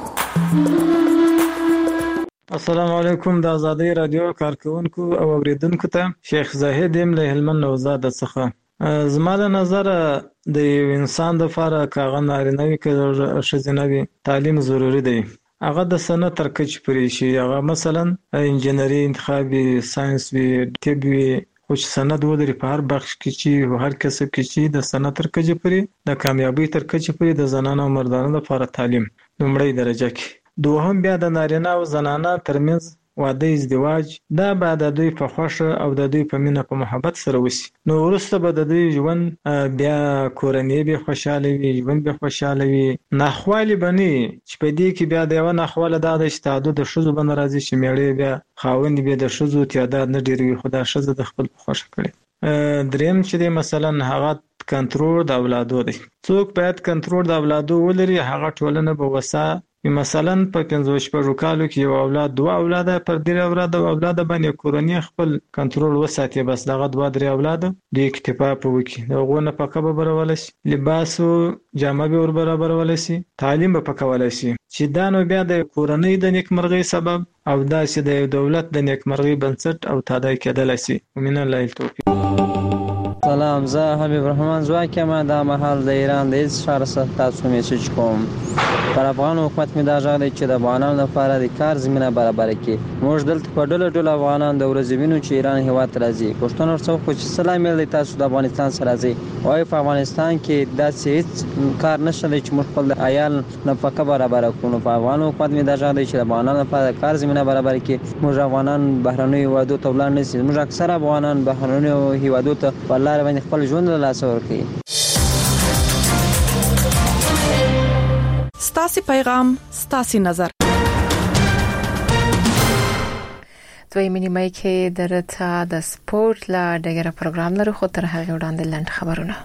[SPEAKER 8] السلام علیکم د آزادۍ رادیو کارکونکو او اوریدونکو ته شیخ زاهد یم له هلمند نوزاد څخه. زما له نظر د یو انسان د لپاره کاغه نارینه وي که ښځینه وي تعلیم ضروری دی. هغه د سنه تر کچې پورې شي، هغه مثلا انجینری انتخابي، ساينس وي، طب وي، خو چې سند ولري په هر بخش کې چې هر کسب کې چې د سنه تر کچې پورې د کامیابی تر کچې پورې د زنانو او مردانو لپاره تعلیم لومړی درجه کې. دوهم بیا د نارینه او زنانه ترمنځ واده ازدواج، دا به د دوی په خوښه او د دوی په مینه په محبت سره وشي. نو وروسته به د دوی ژوند بیا کورنۍ به خوشاله وي، ژوند به خوشاله وي، ناخوالې به نه وي. چې په دې کې بیا د یوه ناخواله دا ده چې تعدد د ښځو به نه راځي چې مېړه بیا خاوند بیا د ښځو تعداد نه ډېر وي، خو دا ښځه د خپل په خوښه کړي. دریم چې دی مثلا هغه کنټرول د اولادو دی. څوک باید کنټرول د اولادو ولري، هغه ټولنه به وسه مثلا په 15 کالو کې یو اولاد، دوه اولاده، پر ډېر اولاده باندې کورنۍ خپل کنټرول وساتي، بس دغه دوه درې اولاده د اکتفا په وکي د هغو نفقه به برابرولی شي، لباس او جامه به ور برابرولی شي، تعلیم به پکولی شي، چې دا نو بیا د کورنۍ د نیکمرغۍ سبب او داسې د دولت د نیکمرغۍ بنسټ او تادیه کېدلی شي. ومن الله التوفیق.
[SPEAKER 5] سلام، زه حبیب الرحمن زواک یم. دا مهال د ایران د اشاره سره تاسو میسج کوم. پر افغان حکومت می دا ژغ دی چې د افغانانو لپاره د کار زمينه برابر کړي. موږ دلته په ډول افغانان د ورځې وینو چې ایران هیواد ته راځي. پښتون ورڅو خو چې سلام یې تاسو د افغانستان سره راځي. وای په افغانستان کې داسې هیڅ کار نشته چې موږ خپل عیال نفقه برابر کړو. په افغان حکومت می دا ژغ دی چې د افغانانو لپاره د کار زمينه برابر کړي. موږ افغانان بهرنیو هیوادو ته ولاړ نشي. موږ اکثر افغانان بهرنیو هیوادو ته ولر باندې خپل ژوند له لاس ورکړي.
[SPEAKER 7] ستاسي پیغام ستاسي نظر.
[SPEAKER 1] دویمه نیمه کې درته د سپورت لا ډیره پروګرام لرو، خو تر هغه وړاندې لاند خبرونه.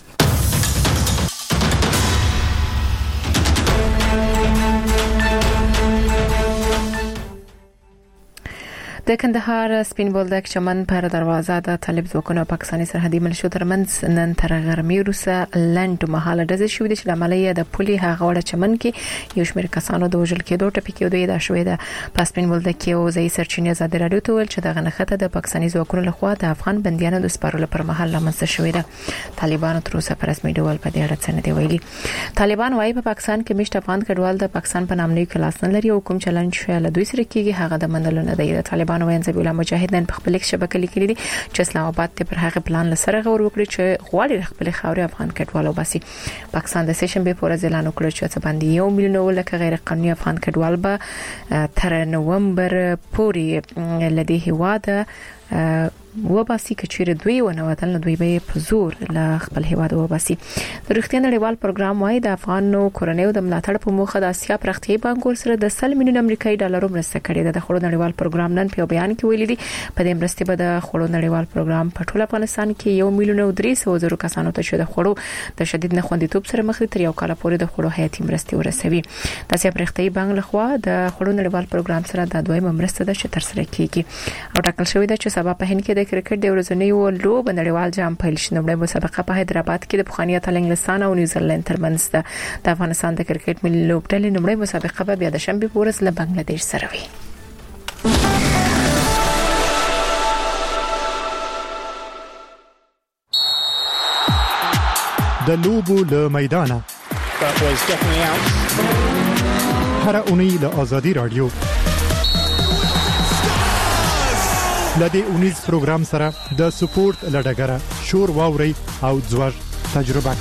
[SPEAKER 1] د کندهار سپین بولدک چمن پر دروازه د طالب ځواکونو پاکستاني سرحدي ملیشو ترمنځ نن تر غرمې وروسته لند مهاله ډزې شوې دي چې د عملیه د پولي هغه وړ چمن کې یو شمېر کسانو د وژل کېدو ټپي کېدو د شوې ده. په سپین بولدک کې او ځای سرچینې آزاد رادیو ته ویل چې د غنخته د پاکستاني ځواکونو لخوا د افغان بنديانو د سپارلو پر مهال لامنځته شوې ده. طالبانو تر اوسه پر رسمي ډول په دې اړه څه نه دی ویلي. طالبان وايي په پاکستان کې مشت افغان کډوال د پاکستان په نامنوي کلاس نه لري او کوم چلنج شوی له دوی سره کېږي هغه د منلو نه دی. طالبان وايي ځبیل مجاهدین په خپل شبکې لیکلي دي چې اسلام آباد ته پر هغه پلان لسره غور وکړي چې غواړي خپل خاوري افغان کډوالو باسي. پاکستان د سیشن به پورز اعلان وکړ چې څه باندې 1 میلیون لکه غیر قانوني افغان کډوال به تر نومبر پورې لدی هواده وباسي کچېر دوی ونوتل نو دوی به په زور له خپل هیواد وباسي. د رښتینی نړیوال پروګرام وايي د افغانو کورنیو د ملاتړ په موخه د اسیا پرختي بانک سره د 100 میلیون امریکایي ډالر مرسته کړې ده. د خړو نړیوال پروګرام نن په بیان کې ویلي دي په دې مرستې به د خړو نړیوال پروګرام په ټول افغانستان کې 1 میلیون او 300 کسانو ته د خړو د شدید نخوندیتوب سره مخ دي تر یو کال پورې د خړو حیاتي مرستې ورسوي. د اسیا پرختي بانک لخوا د خړو نړیوال پروګرام سره د دویمه مرسته د شتر سره کیږي او ټاکل شوې ده چې سبا په هند کې د کرکټ د ورځنیو لوب نړیوال جام پیل شي. نوموړی مسابقه په حیدرآباد کې د پخوانی اتل انګلستان او نیوزیلند ترمنځ ده. د افغانستان د کرکټ ملي لوبډلې نوموړی مسابقه به بیا د شنبه په ورځ له بنگلاديش سره وي.
[SPEAKER 13] د لوبو له میدانه هر اونۍ له آزادي رادیو لدې اونیز پروګرام سره د سپورت لډګره شور واوري او ځوړ تجربه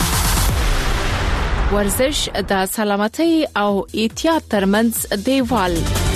[SPEAKER 13] کړئ.
[SPEAKER 7] ورزش د سلامتۍ او احتیاط ترمنځ دیوال.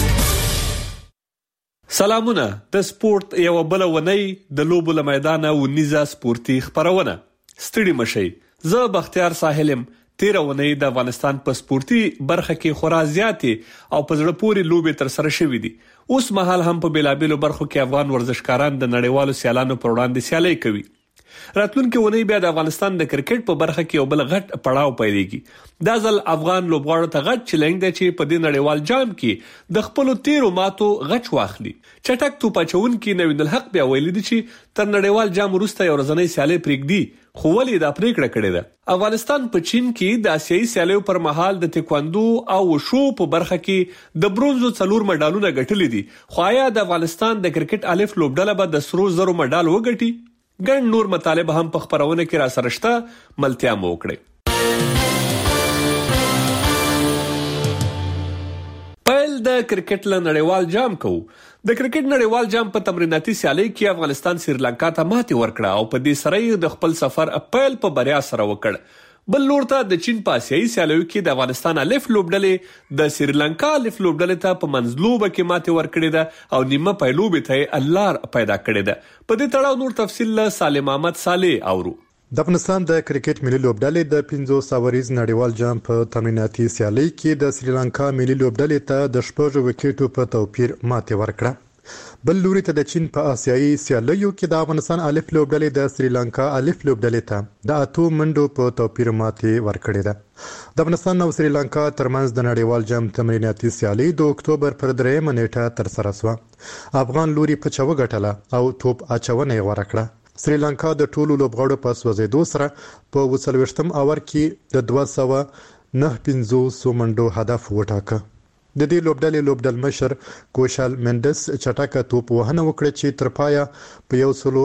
[SPEAKER 23] سلامونه، د سپورت یو بل ونی د لوبو له میدانه ونیزه سپورتي خبرونه. ستړي مشي، زه بختیار ساحلم. تیر ونی د افغانستان په سپورتي برخه کې خورا زیاتې او په زړه پورې لوبې تر سره شوې دي. اوس مهال هم په بیلابیلو برخو کې افغان ورزشکاران د نړیوالو سیالانو پر وړاندې سیالي کوي. راتلونکي ونی بیا د افغانستان د کرکټ په برخه کې یو بل غټ پړاو پیلېږي. دا ځل افغان لوبغاړو ته غټ چیلنج دی چې په دې نړیوال جام کې د خپل تیرو ماتو غچ واخلي. چټک توپ اچونکي نوین الحق بیا ویلي دي چې تر نړیوال جام وروسته یو ورځنی سیالي پرېږدي، خو ولې دا پریکړه کړې ده؟ افغانستان په چین کې د آسیایي سیالیو پر مهال د تکواندو او وشو په برخه کې د برونزو 4 مډالونه ګټلې دي، خو آیا د افغانستان د کرکټ الف لوبډله به د سرو زرو مډال وګټي؟ ګڼ نور مطالب هم په خبرونه کې را سره شته، ملتیا مو وکړئ. پیل د کرکټ له نړیوال جام کوو. د کرکټ نړیوال جام په تمریناتي سیالۍ کې افغانستان سریلانکا ته ماتې ورکړه او په دې سره د خپل سفر پیل په بریا سره وکړ. بل لور ته د چین په آسیایي سیالیو کې د افغانستان الف لوبډلې د سریلانکا الف لوبډلې ته په منځلوبه کې ماتې ورکړې ده او نیمه پایلوبې ته الله پیدا کړې ده. په دې تړاو نور تفصیل له سالم احمد صالح اورو.
[SPEAKER 13] د افغانستان د کرکټ ملي لوبډلې د 500 وریز نړیوال جام په تمریناتي سیالۍ کې د سریلانکا ملي لوبډلې ته د 6 وکټو په توپیر ماتې ورکړه. بل لوري ته د چین په آسیایي سیالیو کې د افغانستان الف لوبډلې د سریلانکا الف لوبډلې ته د 8 منډو په توپیر ماتې ورکړې ده. د افغانستان او سریلانکا ترمنځ د نړیوال جام تمریناتي سیالي د اکتوبر پر 3 نیټه تر سره شوه. افغان لوري په چوغه ګټله او توپ اچونه یې ورکړه. سریلانکا د ټولو لوبغاړو په سوځېدو سره په 28م اور کې د 209 منډو هدف وټاکه. د دې لوبډل مشر کوشال مندس چټاکه توپ وهنه وکړه چې تر پایا په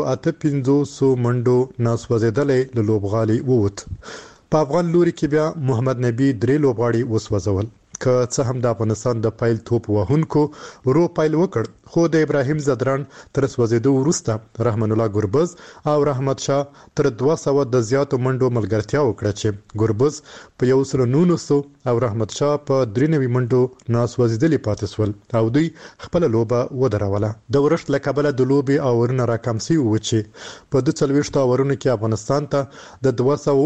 [SPEAKER 13] 158 منډو ناسوځیدلې د لوبغالي ووت. په افغان لوري کې بیا محمد نبی درې لوبغاړي وسوځول. که څه هم د افغانستان د پایل توپ وهونکو ورو پایل وکړ، خو د ابراهیم زدران تر سوځیدو وروسته رحمان الله ګربز او رحمت شاه تر 200 د زیاتو منډو ملګرتیا وکړه چې ګربز په 119 او رحمت شاه په 93 منډو ناسوځیدلې پاتې سول او دوی خپل لوبه ودروله. د ورښت لکبله د لوبي او ورنه راکم سی و چې په 42 اورونو کې افغانستان ته د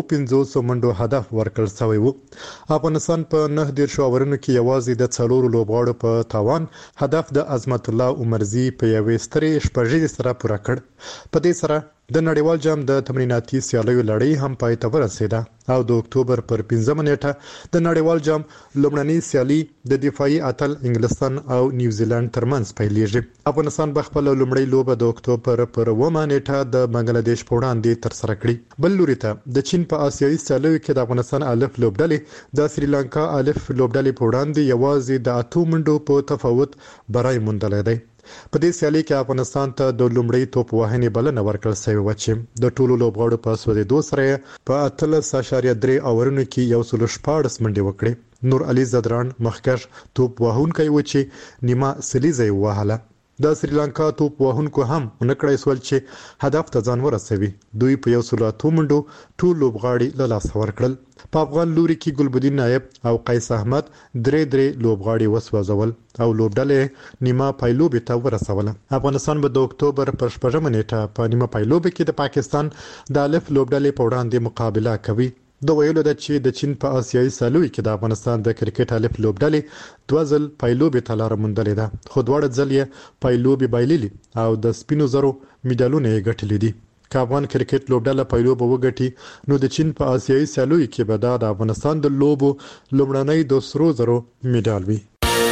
[SPEAKER 13] 250 منډو هدف ورکړل شوی و. افغانستان په 19 اورونو کې یوازې د څلورو لوبغاړو په تاوان هدف د عظمت الله عمرزي په یوې سترې شپږې سره پوره کړ. په دې سره د نړیوال جام د تمریناتي سیالیو لړۍ هم پای ته ورسېده او د اکتوبر پر 15 نیټه د نړیوال جام لومړنۍ سیالي د دفاعي اتل انګلستان او نیوزیلند ترمنځ پیلېږي. افغانستان به خپل لومړی لوبه د اکتوبر پر 9 نیټه د بنگلاديش په وړاندې تر سره کړي. بل لوري ته د چین په آسیایي سیالیو کې د افغانستان الف لوبډلې د سریلانکا الف لوبډلې په وړاندې یوازې د 8 منډو په تفاوت برای موندلې ده. په دې سیالي کې افغانستان ته د لومړی توپ وهنې بلنه ورکړل شوې و چې د ټولو لوبغاړو په سوځېدو سره په 13.3 اورونو کې 114 منډې وکړې. نور علي زدران مخکش توپ وهونکی و چې نیمه سلیزه وهله. د سریلانکا توپ وهونکو هم نکړای سول چې هدف ته ځان ورسوي. دوی په 108 منډو ټول لوبغاړي له لاسه ورکړل. په افغان لوري کې ګلبدین نایب او قیس احمد درې لوبغاړي وسوځول او لوبډلې نیمه پایلوبې ته ورسوله. افغانستان به د اکتوبر پر 14 نیټه په نیمه پایلوبې کې د پاکستان د الف لوبډلې په وړاندې مقابله کوي. د ویلو د چې د چین په آسیایي سیالیو کې د افغانستان د کرکټ الف لوبډلې دوه ځل پایلوبې ته لار موندلې ده، خو دواړه ځل یې پایلوبې بایللې او د سپینو زرو میډالونه یې ګټلې دي. که افغان کرکټ لوبډله پایلوبه وګټي نو د چین په آسیایي سیالیو کې به د افغانستان د لوبو لومړنۍ د سرو زرو میډال وي.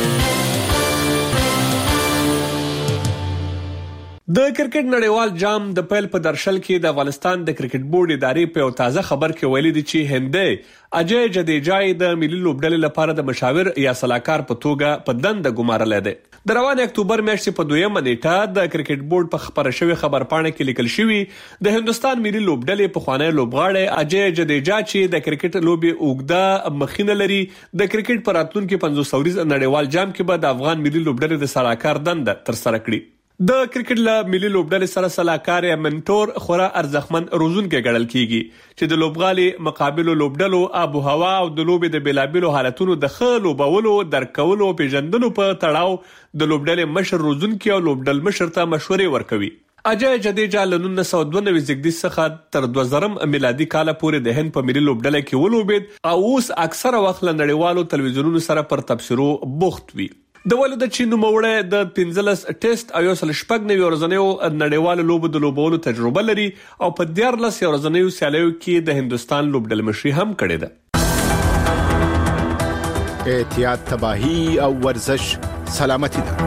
[SPEAKER 23] د کرکټ نړیوال جام د پیل په درشل کې د افغانستان د کرکټ بورډ ادارې په یو تازه خبر کې ویلي دي چې هندې اجي جدیجای د ملي لوبډلې لپاره د مشاور یا صلاحکار په توګه په دنده ګمارلې ده. د روان اکتوبر میاشتې په 2 نیټه د کرکټ بورډ په خبره شوی خبرپاڼه کې لیکل شوی د هندستان ملي لوبډلې په خوانی لوبغاړی اجي جدیجا چې د کرکټ لوبي اوګدا مخینه لري د کرکټ پر راتلونکي 500 ورځ نړیوال جام کې به د افغان ملي لوبډلې د صلاحکار دنده تر سره کړي. د کرکټ له ملي لوبډلې سره صلاحکار یا منټور خورا ارزښتمن روزونکي ګڼل کیږي چې د لوبغالي مقابلو لوبډلو ابو هوا او د لوبې د بیلابیلو حالتونو د ښه لوبولو درکولو او پیژندلو په تړاو د لوبډلې مشر روزونکي او لوبډل مشر ته مشورې ورکوي. اجي جدیجا له 1992 زیږدي څخه تر 2000 میلادي کال پورې د هند په ملي لوبډله کې ولوبید او اوس اکثره وخت له نړیوالو تلویزیونونو سره پر تبصرو بوخت وي. د ولود چې نوموړی د 15 ټیسټ او 190 ورځنیو نړیوالو لوبو د لوبولو تجربه لري او په 14 ورځنیو سیالیو کې د هندستان لوبډل مشري هم کړې ده.
[SPEAKER 2] احتیاط تباہی او ورزش سلامتی ده.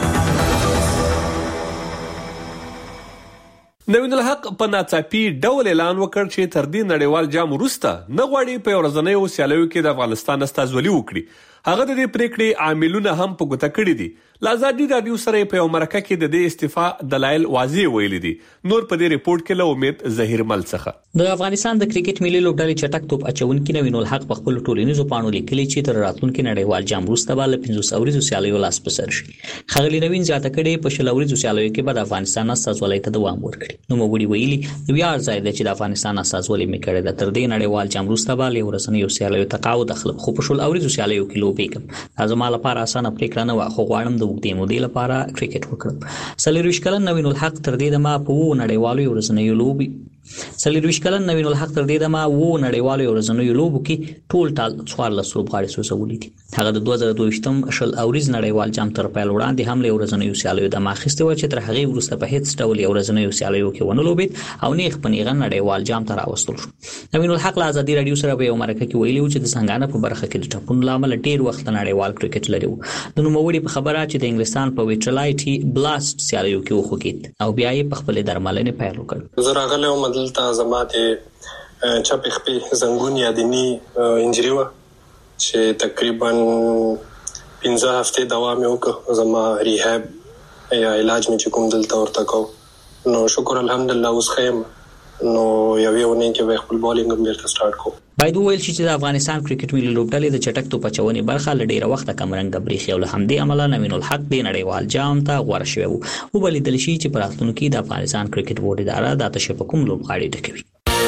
[SPEAKER 23] نوین الحق په ناڅاپي ډول اعلان وکړ چې تر دې نړیوال جام وروسته نه غواړي په ورځنیو سیالیو کې د افغانستان استازولي وکړي. هغه د دې پریکړې عاملونه هم په ګوته کړی دي. لازادي رادیو سره په یو مرکه کې د دې استعفا دلایل واضح ویلي دي. نور په دې ریپورت کې له امید ظهیر مل څخه
[SPEAKER 10] د افغانستان د کرکټ ملي لوبډلې چټک توپ اچونکي نوین الحق په خپل ټولنیزو پاڼو لیکلي چې تر راتلونکي نړیوال جام وروسته به له 500 ورځو سیالیو لاس په سر شي. خغلی نوین زیاته کړي په 100 ورځو سیالیو کې به د افغانستان استازولۍ ته دوام ورکړي. نو موږ ویلي د ویار ځای د چې د افغانستان استازولۍ میکړه د تر دې نړیوال جام وروسته به له ورسنیو سیالیو تقاعد اخلم خو په 100 ورځو سیالیو کې لوبې کوم. زما لپاره اسانه پریکړه نه و خو غواړم د وګړي مودې لپاره کرکټ وکړم. سلیروش کلن نوین الحق تر دې دمه په نړیوالو ورځنیو لوبي سلیروش کلن نوین الحق تر دې دمه نړیوالو ورځنیو لوبو کې ټول ټال 14 لوبغاړي سوسولې دي. هغه د 2022م شل اوريز نړیوال جام تر پیل وړاندې هم له ورځنیو سیالیو د ماخسته و چې تر هغه وروسته په هیڅ ډول ورځنیو سیالیو کې ونه لوبید او نیغ پنیغه نړیوال جام ته راوستل شو. نوین الحق له ازادي رادیو سره په یو مرکه کې ویلي و چې د څنګه په برخه کې د ټاپونو لامل ډیر وخت نړیوال کرکټ لري. د نوموړي په خبره چې د انګلستان په ویټرلایټي بلاست سیالیو کې وخوګید او بیا یې په خپل درملنې پیل وکړ.
[SPEAKER 4] زه راغلی وم دلته زما د چپې خپې زنګون یا دیني انجري وه چې تقریبا 15 هفته دوام وکړ زما ریهاب یا علاج مې کوم دلته ورته کو نو شکر الحمدلله اوس خیم نو یو نه کې خپل بولینګ هم بیرته سٹارټ کو.
[SPEAKER 10] باید ویل شي چې د افغانستان کرکټ ملي لوبډلې د چټک توپ چونې برخه ل ډیره وخت کمرنګ بریخي او له همدې عمله نوین الحق د نړیوال جام ته غوړ شوی او بلیدل شي چې په راتلونکي د افغانستان کرکټ بورډ اداره د تشکیل کوم لوبغاړي ټکوي.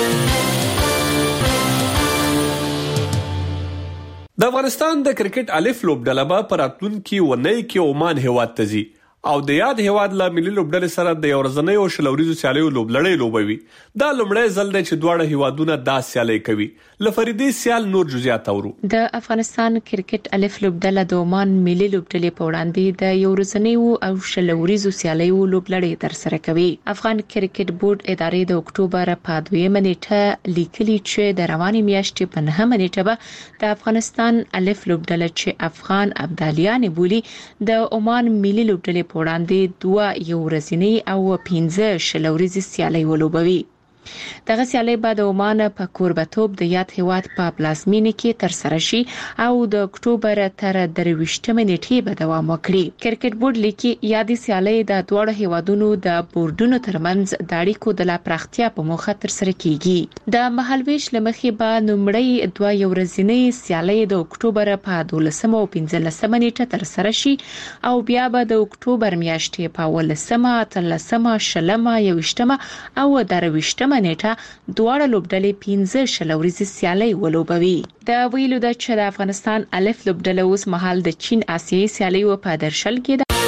[SPEAKER 23] د افغانستان د کرکټ الف لوبډله به په راتلونکي ونې کې عمان هیواد ته ځي او د یاد هیواد له ملي لوبډلې سره د یو ورځنۍ او شلوريزو سیالیو لوبلړۍ لوبوي. دا لومړی ځل دی چې دواړه هیوادونه دا سیالي کوي. لفریدي سیال نور جزئیات اورو.
[SPEAKER 1] د افغانستان کرکټ الف لوبډله د عمان ملي لوبډلې په وړاندې د یو ورځنۍ او شلوريزو سیالیو لوبلړۍ ترسره کوي. افغان کرکټ بورډ ادارې د اکتوبر په 2 نیټه لیکلي چې د روانې میاشتې په 9 نیټه به د افغانستان الف لوبډله چې افغان ابدالیان بولی د عمان ملي لوبډلې په وړاندې 2 یو ورځنی او 15 شلوريزي سیالي ولوبوي. دغه سیالي به د عمان په کوربتوب د یاد هیواد په پلازمینه کې ترسره شي او د اکتوبر تر 23 نیټې به دوام وکړي. کرکټ بورډ لیکي یادي سیالي د دوه هیوادونو د بورډونو ترمنځ د اړیکو د لا پراختیا په موخه ترسره کیږي. د مهالويش لمخې به نومړی 2 یو ورځنی سیالي د اکتوبر په 12 او 15 نیټه ترسره شي او بیا به د اکتوبر میاشتې په 13 شلمه 21 او 23 نیټه دواړه لوبډلې 15 شلوريزي سیالي ولوبوي. د ویلو د چې د افغانستان الف لوبډله اوس مهال د چین آسیایي سیالي په درشل کې ده.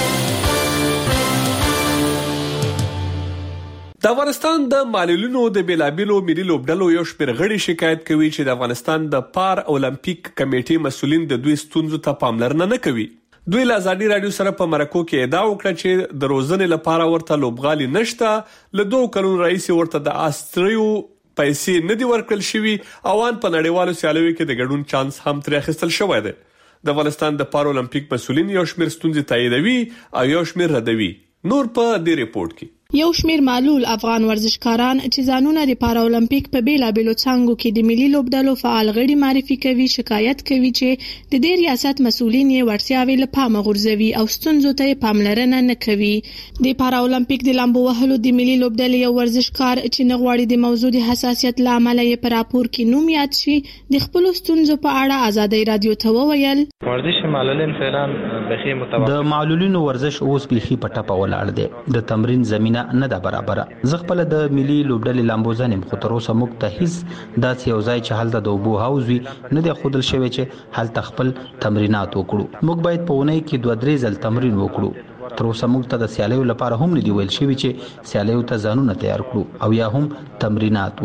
[SPEAKER 23] د افغانستان د معلولینو د بیلابیلو ملي لوبډلو یو شمېر غړي شکایت کوي چې د افغانستان د پار اولمپیک کمیټې مسولین د دوی ستونزو ته پاملرنه نه کوي. دوی له ازادي رادیو سره په مرکو کې ادعا وکړه چې د روزنې لپاره ورته لوبغالي نشته. له 2 کلونو رئیس ورته د آستریو پیسې نه دی ورکړل شوی او ان په نړیوالو سیالیو کې د ګډون چانس هم تر اخیستل شوی دی. د افغانستان د پار اولمپیک مسولین یو شمېر ستونزې تاییدوي او یو شمېر ردوي. نور په دې ریپورت کې
[SPEAKER 15] یو شمیر معلول افغان ورزشکاران چې ځانونه د پارا اولمپیک په بیلابېلو څنګهو کې د ملي لوبډلو فعال غړي معرفي کوي شکایت کوي چې د دې ریاست مسؤلین یې ورتیاوي له پامه غورځوي او ستونزو ته پاملرنه نه کوي. د پارا اولمپیک د لامبو وهلو د ملي لوبډلې یو ورزشکار چې نغواړي د موضوع د حساسیت لامل یې پر راپور کې نوم یاد شي د خپل ستونزو په اړه ازادي رادیو ته وویل
[SPEAKER 9] ورزش معلولین فعلا بخي متوقع د معلولینو ورزش اوس بلخي پټه په ولاړ دی د تمرین زمينه نه ده برابر. زه خپل د ملي لوبډلې لامبو ځنیم خو تر اوسه موږ ته هیڅ داسې یو ځای چې هلته د اوبو حوض وي نه دی ښودل شوی چې هلته خپل تمرینات وکړو. موږ باید په اونۍ کې 2-3 ځل تمرین وکړو. تر اوسه موږ ته د سیالیو لپاره هم نه دی ویل شوی چې سیالیو ته ځانونه تیار کړو او یا هم تمرینات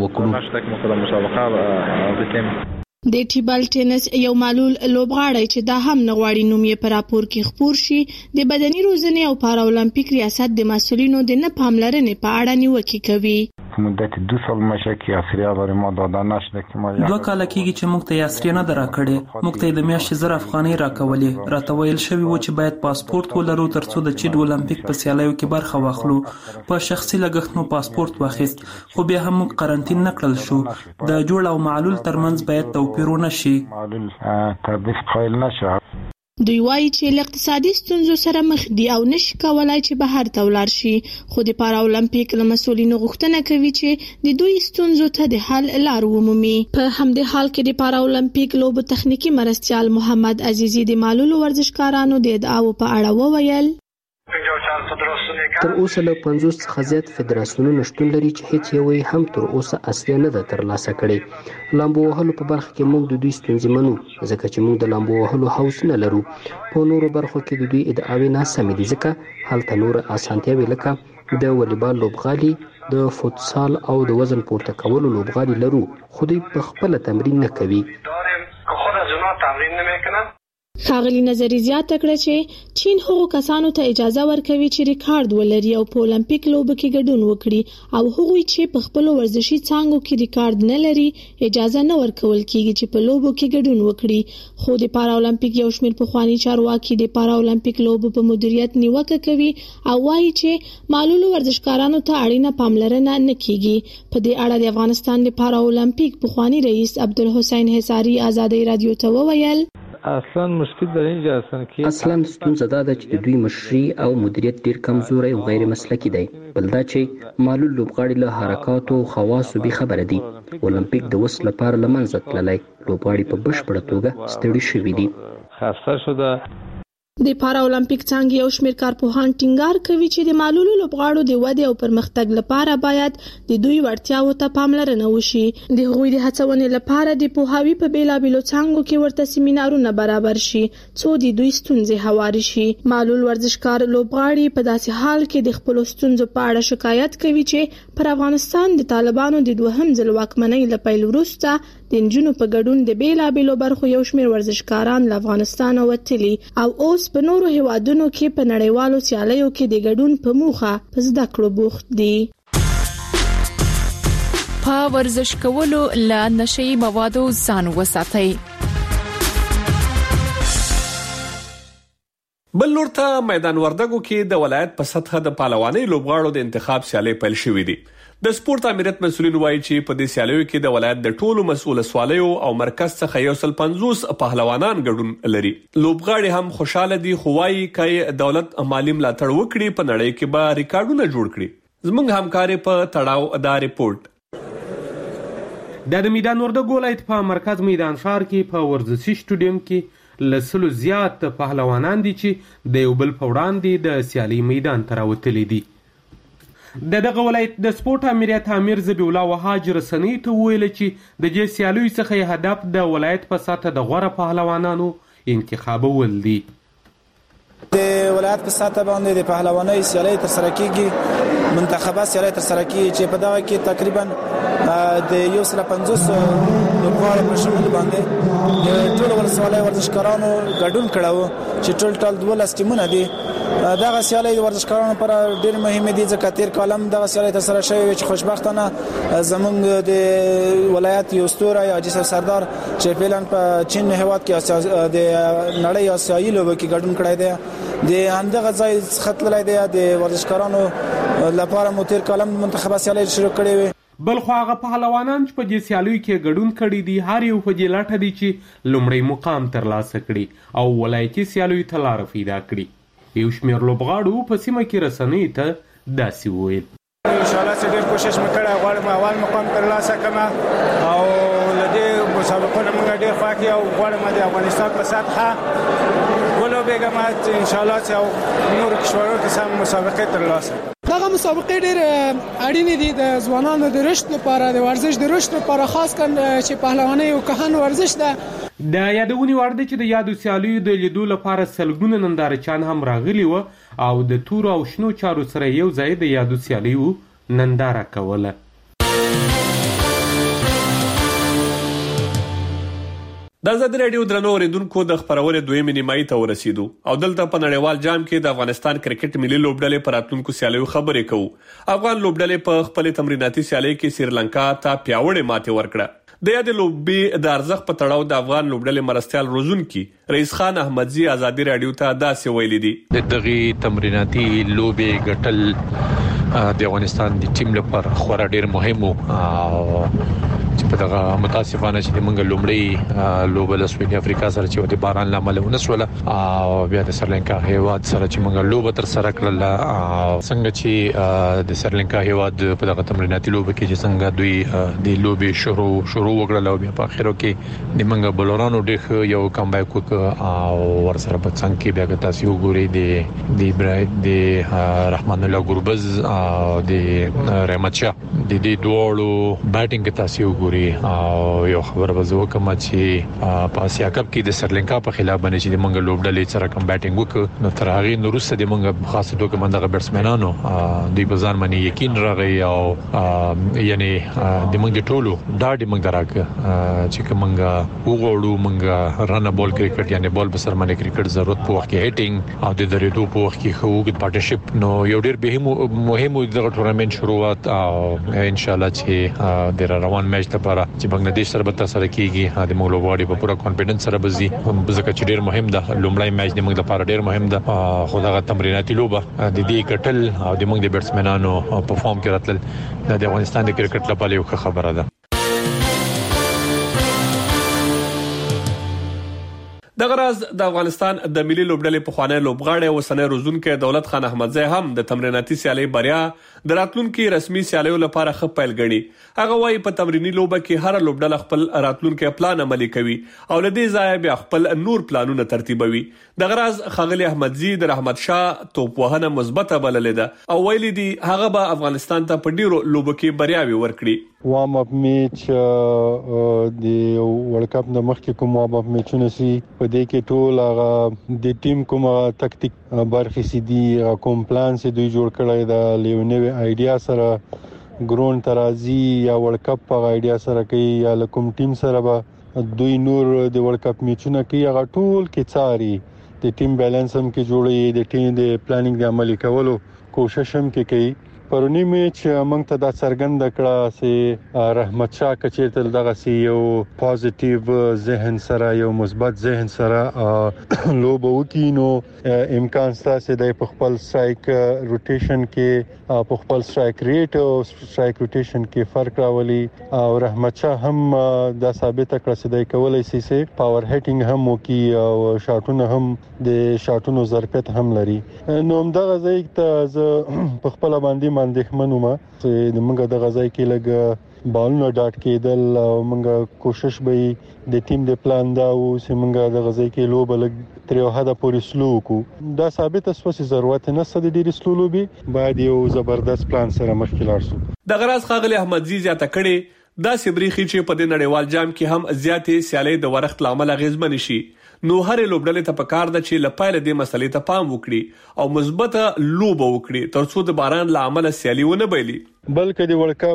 [SPEAKER 9] وکړو.
[SPEAKER 15] د ټیبل ټینس یو معلول لوبغاړی چې دا هم نغواړي نوم یې په راپور کې خپور شي د بدني روزنې او پارا اولمپیک ریاست د مسؤلینو د نه پاملرنې په اړه نیوکه کوي.
[SPEAKER 11] مدت 2 سال میشه که یاسریه داره ما داده نشده که ما
[SPEAKER 12] 2 کال کېږي چې موږ ته یاسریه نه درکړې. موږ ته د میاشتې 1000 افغانۍ راکولې. راته ویل شوی و چې باید پاسپورت ولرو ترڅو د چین اولمپیک په سیالیو کې برخه واخلو. په شخصي لګښت مو پاسپورت واخیست خو بیا هم موږ قرنټین نکړل شو. د جوړ او معلول ترمنځ باید توپیر ونه شي.
[SPEAKER 11] معلول تبعیض قائل نشه.
[SPEAKER 15] دوی وایي چې له اقتصادي ستونزو سره مخ دي او نشي کولای چې بهر ته ولاړ شي. خو د پارا اولمپیک له مسؤلینو غوښتنه کوي چې د دوی ستونزو ته د حل لار ومومي. په همدې حال کې د پارا اولمپیک لوبو تخنیکی مرستيال محمد عزیزی د معلولو ورزشکارانو د ادعاو په اړه وویل.
[SPEAKER 24] تر اوسه له 50 څخه زیات فدراسیونونه شتون لري چې هیڅ یو هم تر اوسه اصلي نه ده ترلاسه کړې. لامبو وهلو په برخه کې موږ د دوی ستونزې منو ځکه چې موږ د لامبو وهلو حوص نه لرو. په نورو برخو کې د دوی ادعاوې ناسمې دي ځکه هلته نور اسانتیاوې لکه د والیبال لوبغالي د فوتسال او د وزن پورته کولو لوبغالي لرو خو دوی په خپل تمرین نه کوي.
[SPEAKER 15] ښاغلي نظری زیاته کړه چې چین هغو کسانو ته اجازه ورکوي چې ریکارډ ولري او په اولمپیک لوبو کې ګډون وکړي او هغوی چې په خپل ورزشي څانګو کې ریکارډ نه لري اجازه نه ورکول کیږي چې په لوبو کې ګډون وکړي. خو د پارا اولمپیک یو شمېر پخوانی چارواکي د پارا اولمپیک لوبو په مدیریت نیوکه کوي او وایي چې معلولو ورزشکارانو ته اړینه پاملرنه نه کیږي. په دې اړه د افغانستان د پارا اولمپیک پخوانی رئیس عبدالحسین حصاری ازادي رادیو ته وویل.
[SPEAKER 3] اصلا مشکل در اینجا هستن که
[SPEAKER 24] اصلا ستونزه دا ده چې د دوی مشري او مدیریت ډیر کمزوري او غیر مسلکي دی. بل دا چې معلول لوبغاړي له حرکاتو او خواصو به خبره دي. اولمپیک د وس لپاره لمنځه تللی، لوبغاړي په بشپړه توګه ستړي شوي دي.
[SPEAKER 3] خسته شده.
[SPEAKER 15] د پارا اولمپیک څنګه یو شمېر کارپوهان ټینګار کوي چې د معلولو لوبغاړو د ودې او پرمختګ لپاره باید د دوی وړتیاو ته پاملرنه وشي. د هغوی د هڅونې لپاره د پوهاوي په بیلابېلو څانګو کې ورته سیمینارونه برابر شي څو د دوی ستونزې هواري شي. معلول ورزشکار لوبغاړي په داسې حال کې د خپل ستونزو په اړه شکایت کوي چې پر افغانستان د طالبانو د دوهم ځل واکمنۍ له پیل وروسته د نجونو په ګډون د بیلابېلو برخو یو شمېر ورزشکاران له افغانستان وتلي او اوس په نورو هیوادونو کې په نړیوالو سیالیو کې د ګډون په موخه په زده کړو بوخت دي.
[SPEAKER 7] په ورزش کولو له نشئی موادو ځان وساتئ.
[SPEAKER 23] بل لور ته میدان وردګو کې د ولایت په سطح د پهلوانۍ لوبغاړو د انتخاب سیالۍ پیل شوې دي. د سپورت امریت مسولین وایي چې په دې سیالیو کې د ولایت د ټولو مسؤل سوالیو او مرکز څخه 150 پهلوانان ګډون لري. لوبغاړي هم خوشاله دي، خو وایي چې دولت مالی ملاتړ وکړي په نړۍ کې به ریکارډونه جوړ کړي. زموږ همکاري په تړاو دا ریپورت.
[SPEAKER 14] د میدان وردګو ولایت په مرکز میدان ښار کې په ورزشي سټوډیوم کې لسلو زیات پهلوانان دي چې د یو بل په وړاندې د سیالي میدان ته راوتلي دي. دغه ولایت د سپورت امریت امیر ذبیح الله وهاج رسنۍ ته ویل چې د دې سیالیو څخه هدف د ولایت په سطح د غوره پهلوانانو انتخابول دي.
[SPEAKER 16] د ولایت په سطح باندې د پهلوانۍ سیالۍ ترسره کیږي، منتخبه سیالۍ ترسره کیږي چې په دغه کې تقریبا د 150 لوبغاړو په شمول باندې ټول ولسوالۍ ورزشکارانو ګډون کړو چې ټول 12 ټیمونه دي. دغه سیالۍ د ورزشکارانو لپاره ډېر مهمه دي ځکه تیر کالم دغه سیالۍ ترسره شوې چې خوشبختانه زموږ د ولایت یو ستوری حاجي سردار چې فعلا په چین هیواد کې د نړۍ آسیایي لوبو کې ګډون کړی دی. د همدغه ځای څخه تللی دی د ورزشکارانو لپاره مو تیر کالم منتخبه سیالۍ شروع کړې وې.
[SPEAKER 14] بل خو هغه پهلوانان چې په دې سیالیو کې ګډون کړي دي هر یو په دې لټه دي چې لومړی مقام ترلاسه کړي او ولایتي سیالیو ته لاره پیدا کړي. یو شمېر لوبغاړو په سیمه کې رسنۍ ته داسې وویل:
[SPEAKER 16] ان شاء الله چې ډېر کوشش وکړم غواړم اول مقام ترلاسه کړم او له دې مسابقو نه موږ ډېر خوښ یو غواړم د افغانستان په سطحه ولوبېږم ان شاء الله چې نور کشورونو کې سم مسابقې ترلاسه.
[SPEAKER 19] دغه مسابقې ډېر اړینې دي د ځوانانو د رشد لپاره، د ورزش د رشد لپاره، خاص کر چې پهلوانۍ او کهن ورزش ده.
[SPEAKER 14] د یادونې وړ ده چې د یادو سیالیو د لیدو لپاره سلګونه نندارچیان هم راغلي و او د تورو او شنو چارو سره یو ځای د یادو سیالیو ننداره کوله.
[SPEAKER 23] د آزادي راډیو درنو اوریدونکو د خبرونې دویمې نیمایي ته ورسیدو او دلته په نړیوال جام کې د افغانستان کرکټ ملي لوبډلې پر راتلونکو سیالیو خبرې کوو. افغان لوبډلې په خپل تمریناتي سیالۍ کې سریلانکا ته پیاوړې ماتې ورکړه. د یادې لوبې د ارزښت په تړاو د افغان لوبډلې مرستیال روزونکي رئیس خان احمدزي آزادي راډیو ته داسې ویلي دي:
[SPEAKER 25] دغه تمریناتي لوبې ګټل د افغانستان د ټیم لپاره خورا ډیر مهم او په دغه متاسفانه چې موږ لومړی لوبه له سویډ افریقا سره چې د باران لامل ونسوله او بیا د سریلانکا هیواد سره چې موږ لوبه تر سره کړل، څنګه چې د سریلانکا هیواد په دغه تمریناتي لوبه کې چې څنګه دوی د لوبې شروع وکړل او بیا په اخر کې د موږ بولرانو ډېر یو کمبیک وکړ او ورسره په څنګه کې بیا تاسو وګورئ د رحمان الله ګوربز او د رحمت شاه د دې دوړو بیټینګ تاسو وګورئ او یو خبر به زه کوم چې په اسیا کپ کې د سریلانکا په خلاف باندې چې د منګ لوبډلې سره کوم بیټینګ وکړ نو تر هغه وروسته د منګ خاصه دوه منډه بیټسمنانو دوی په ځان باندې یقین راغی او یعنی د منګ ټولو دا د منګ دراک چې کومنګ وګورو منګ رن بال کرکټ یعنی بال په سر باندې کرکټ ضرورت په وخت کې هټینګ او د درېدو په وخت کې خوګ پارټنرشپ نو یو ډېر مهم دغه ټورنمنت شروعات او ان شاء الله چې د روان میچ لپاره چې بنگلاديش سره به تاسو کېږي د موږ لوبغاړي په پوره کانفیډنس سره بزي ځکه چې ډېر مهم ده لومړی میچ د موږ لپاره ډېر مهم ده خو دغه تمریناتي لوبه د دې کټل او د موږ د بیټسمنانو پرفارم کې راتل د افغانستان د کرکټ لپاره یو ښه خبره ده.
[SPEAKER 23] د دغه راز د افغانستان د ملي لوبډلې پخوانی لوبغاړی اوسنی روزونکی دولت خان احمدزی هم د تمریناتي سیالۍ بریا د راتلونکي رسمي سیالیو لپاره ښه پیل ګڼي. هغه وایي په تمریني لوبه کې هر لوبډله خپل راتلونکي پلان عملي کوي او له دې ځایه بیا خپل نور پلانونه ترتیبوي. دغه راز ښاغلي احمدزي د رحمت شاه توپ وهنه مثبته بللې ده او ویلي دي هغه به افغانستان ته په ډیرو لوبو کې بریاوي ورکړي.
[SPEAKER 6] وارم اپ میچ د ورلد کپ د مخکې کوم وارم اپ میچونه سي په دې کې ټول هغه د ټیم کوم تکتیک برخې سي دي کوم پلان سي دوی جوړ کړی دا لیونوي ایډیا سره ګرون ترازی یا ورلد کپ په ایډیا سره کوي یا کوم ټیم سره به دوی نور د ورلد کپ میچونه کوي هغه ټول کې څاري د ټیم بیلانس هم کې جوړي د ټیم د پلانینګ د عملي کولو کوشش هم کوي. پرونی میچ موږ ته دا څرګند کړه چې رحمت شاه کچېتل دغه سی یو پوزټیو ذهن سره یو مثبت ذهن سره لوبو کینو امکان ستاسو د خپل سټرایک روټیشن کې په خپل سټرایک ریټ او سټرایک روټیشن کې فرق راولي او رحمت شاه هم دا ثابت کړه چې د کولای سي پاور هټینګ هم وکي او شاټونه هم د شاټونو ظرفیت هم لري. نو دغه ځای ته په خپل باندې اندېښمن وم چې موږ د غزای کې لګ بالونه ډاټ کېدل او موږ کوشش به د ټیم د پلان دا و چې موږ د غزای کې لوب لګ تر یو حد پورې سلو کو دا ثابت اسوسي ضرورت نه ستې ډېری سلو لوبي باید یو زبردست پلان سره مخکې لاړ شو.
[SPEAKER 23] د غراز خاغلی احمدزي زیاته کړي دا سبريخي چې په دې نړیوال جام کې هم زیاتې سیالۍ د ورښت لامل اغیزمن شي. نو هر لوبډلې ته پکار ده چې لپاره د مسلې ته پام وکړي او مثبته لوب وکړي ترڅو د باران له عمله سیالي ونه بایلي.
[SPEAKER 6] بلکې د ورلد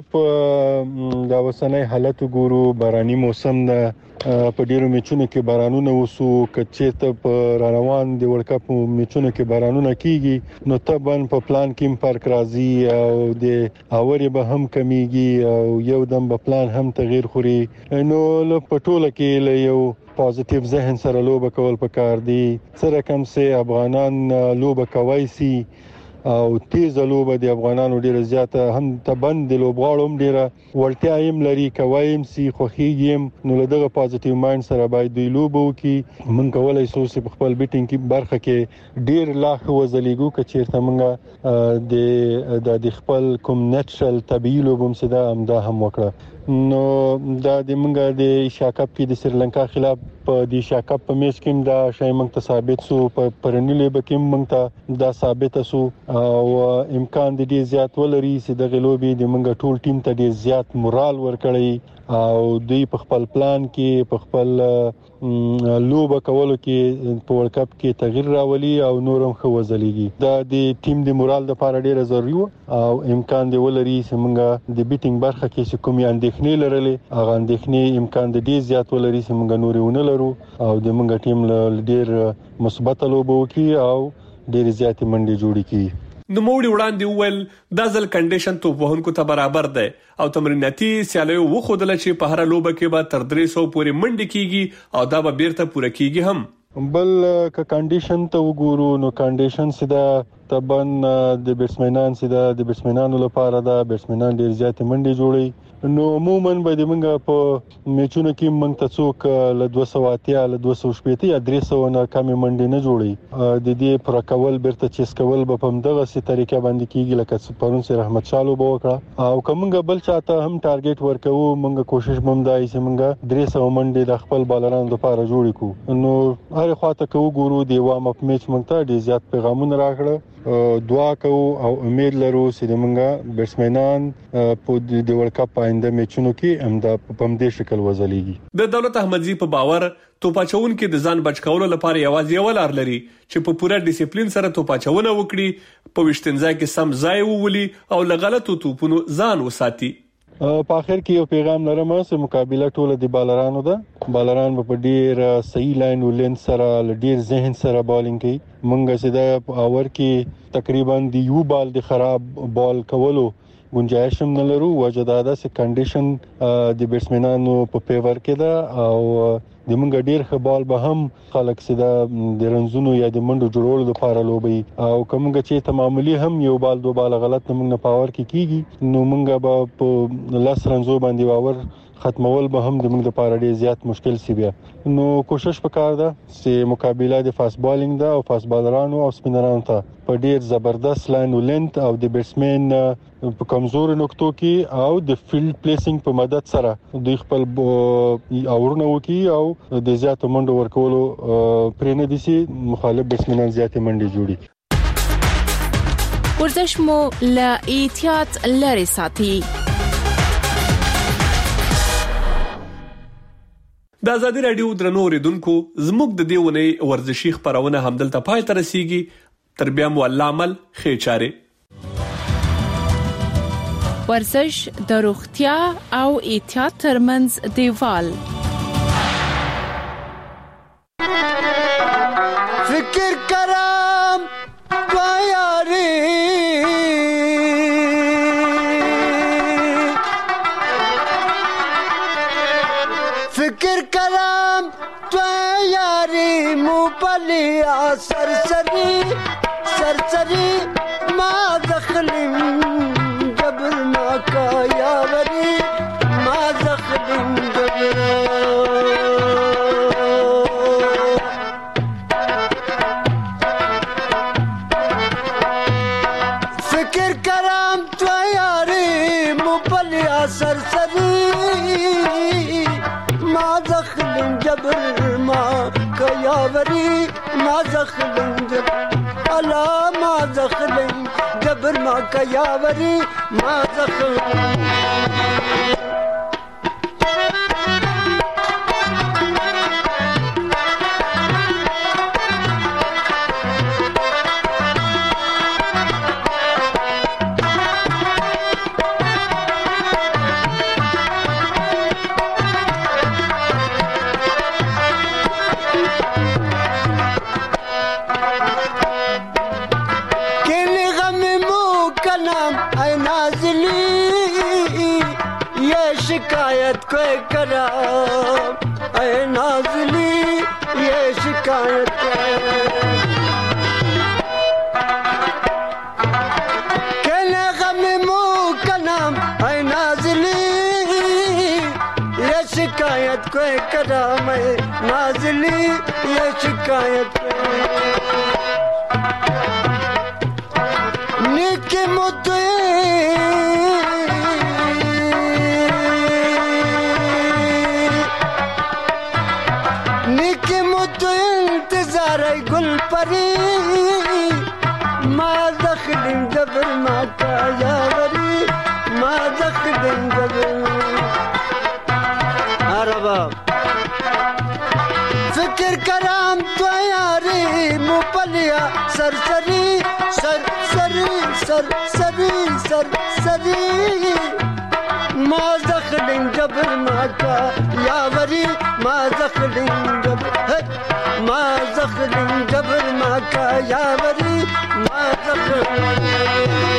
[SPEAKER 6] کپ دا وسنۍ حالت ګورو باراني موسم ده په ډیرو میچونو کې بارانونه وسو کچې ته په روان د ورلد کپ میچونو کې بارانونه کیږي نو طبعا په پلان کې فرق راځي او د اوري به هم کمیږي او یو دم په پلان هم تغییر خوري. نو په ټوله کې له یو پوزټیو ذهن سره لوب کول پکار دي سره کم سه افغانان لوب کوي سي او تیز لوب د افغانانو ډیره زیاته هم تبند لوبغاړو ډیره ولټیا هم لري کوي سي خوخيږم نو له پوزټیو مایند سره باید دوی لوب وکي. من کولای شو چې خپل بیټینګ کې برخه کې ډیر لاخ وزلیګو کچیرته منګه د خپل کوم نېچرل طبيعي لوبم سده امدا هم وکړه. نو دا د منګه د ایشیا کپ کې د سریلانکا خلاف په د ایشیا کپ په میچ کې دا شای موږ ته ثابت سو په پرنیلې بکیم موږ ته دا ثابت سو او امکان د دې زیات ولري چې د غلوبي د منګه ټول ټیم ته د زیات مورال ورکړي او دوی په خپل پلان کې په خپل لوب کولو کې په ورلد کپ کې تغییر راولي او نورم خو وزليږي. دا د ټیم د مورال لپاره ډیره ضروري او امکان دی ولري چې موږ د بیټینګ برخه کې کومې اندېښنې لرلې هغه اندېښنې امکان د ډیر زیات ولري چې موږ نورونه لرو او د موږ ټیم له ډیر مثبت لوب وکي او ډیر زیات منډي جوړي کی.
[SPEAKER 23] نو موړي وړاندې ویل دا ځل کنډیشن توپ وهونکو ته برابر دی او تمریناتي سیالیو وخودل چې په هر لوبه کې به تر 300 پورې منډي کیږي او دا به بیرته پوره کیږي هم.
[SPEAKER 6] بل ک کنډیشن ته وګورو نو کنډیشن سدا تبن د بیټسمنان سدا د بیټسمنانو لپاره دا بیټسمنان ډیر زیات منډي جوړي نو عموما به د منګه په میچونو کې موږ ته څوک ل 280 ل 280 یا 300 نه کم منډي نه جوړي د دې پر کول برته چیس کول به په دغه سي طریقه باندې کیږي لکه پرون سره رحمت شالو به وکړه او کومګه بل چاته هم ټارګټ ورکو موږ کوشش بم دای چې موږ 300 منډي د خپل بالرانو لپاره جوړ کو نو هر خواته کو ګورو دی وام اپ میچ موږ ته ډیر زیات پیغامونه راغله دعا کوو او امید لرو چې موږ بیټسمنان په د ورلد کپ آینده میچونو کې همدا په دې شکل وځلېږي.
[SPEAKER 23] د دولت احمدزي په باور توپاچون کې د ځان بچ کولو لپاره یوازې یو لار لري چې په پوره ډیسپلین سره توپاچونه وکړي په وشتنځای کې سم ځای وولي او لغلطو توپونو ځان وساتي.
[SPEAKER 6] په اخر کې یو پیغام لرم چې مقابله ټوله د بالرانو ده بالران په ډیر صحیح لاین ولین سره ډیر ذهن سره بالینګ کوي مونږ چې د اور کې تقریبا د یو بال د خراب بال کولو گنجائش هم نه لرو وجداده سه کنډیشن د بیټسمنانو په فیور کې ده او د مونږ ډیر خبال به هم خلک سده د رنزونو یا د منډو جوړولو لپاره لوبي او کومګه چې تماملی هم یو بال دو بال غلط موږ نه پاور کې کیږي نو مونږ به په لاس رنزو باندې باور ختمول به هم د موږ لپاره ډیر زیات مشکل سی بیا. نو کوشش وکړ دا چې مقابله د فاست بالینګ دا او فاست بالرانو او سپینرانو ته په ډیر زبردست لاین ولنت او د بیټسمن په کمزور نقطو کې او د فیلډ پلیسینګ په مدد سره دوی خپل اورونه وکي او د زیات منډو ورکولو پرې نه دي چې مخالف بیټسمنان زیات منډي جوړي.
[SPEAKER 7] ورزش مو له احتیاط لري ساتي.
[SPEAKER 23] د آزادي رادیو درنو اوریدونکو زموږ د دې ونې ورزشي خبرونه همدلته پای ته رسیږي. تر بیا مو الله عمل خیر چاره.
[SPEAKER 7] ورزش د روغتیا او احتیاط ترمنځ دیوال.
[SPEAKER 17] فکر کرم تو یاری فکر کرم تو یاری موبلیا سرسری سرسری ما دخلم جبر ما کا یاوری ما دخلم جبر فکر کرم تو یاری موبلیا سرسری ما دخلم جبر ما کا یاوری ما دخلم جبر الا ما دخلم جبر ما کا یاوری ما دخلم शिकायत कोई करा ऐ नाज़ली ये शिकायत कहने गम मुँह का नाम ऐ नाज़ली ये शिकायत कोई करा मैं नाज़ली ये शिकायत निकी मुद्दे गुल परी ما دخل جبر ما کا یاوری ما دخل جبر عربا فکر کرام تو یاری مپلیا سرسری سرسری سرسری سرسری ما دخل جبر ما کا یاوری ما دخل جبر ما دخل جبر ما کا یاوری ما دخل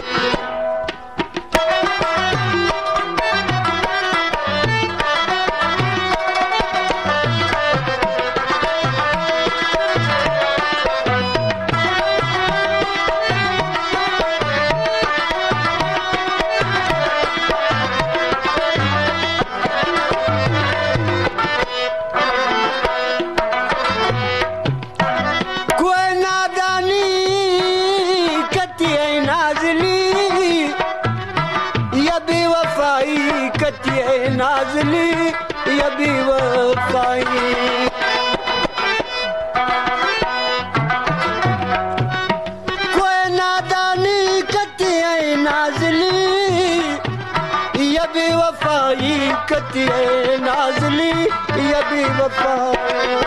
[SPEAKER 17] नाज़ली ये भी वफ़ाई कोई नादानी कती है नाज़ली ये भी वफ़ाई कती है नाज़ली ये भी वफ़ाई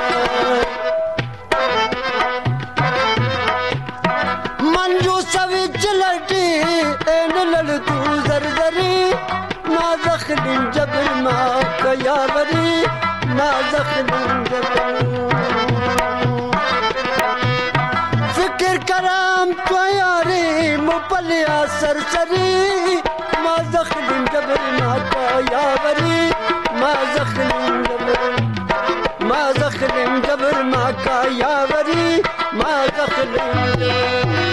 [SPEAKER 17] मंजू सविच लटी एन लड़तू जरजरी ما دخل جبر ما کا یاوری ما دخل جبر فکر کرام تو یاری مپلیا سرسری ما دخل جبر ما کا یاوری ما دخل جبر ما دخل جبر ما کا یاوری ما دخل جبر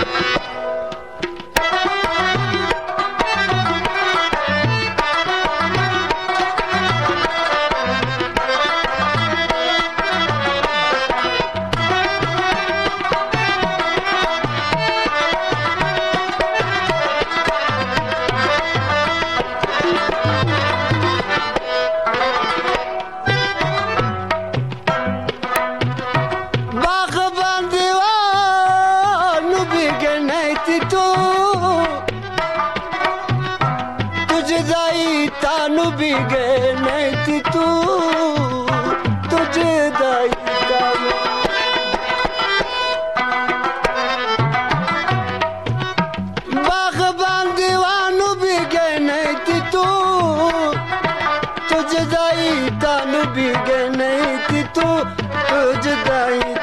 [SPEAKER 17] तानू भी गए नहीं थी तू तुझे दाई बागबान दीवानू भी गए नहीं थी तू तुझे दाई तानू भी गए नहीं थी तू तुझे दाई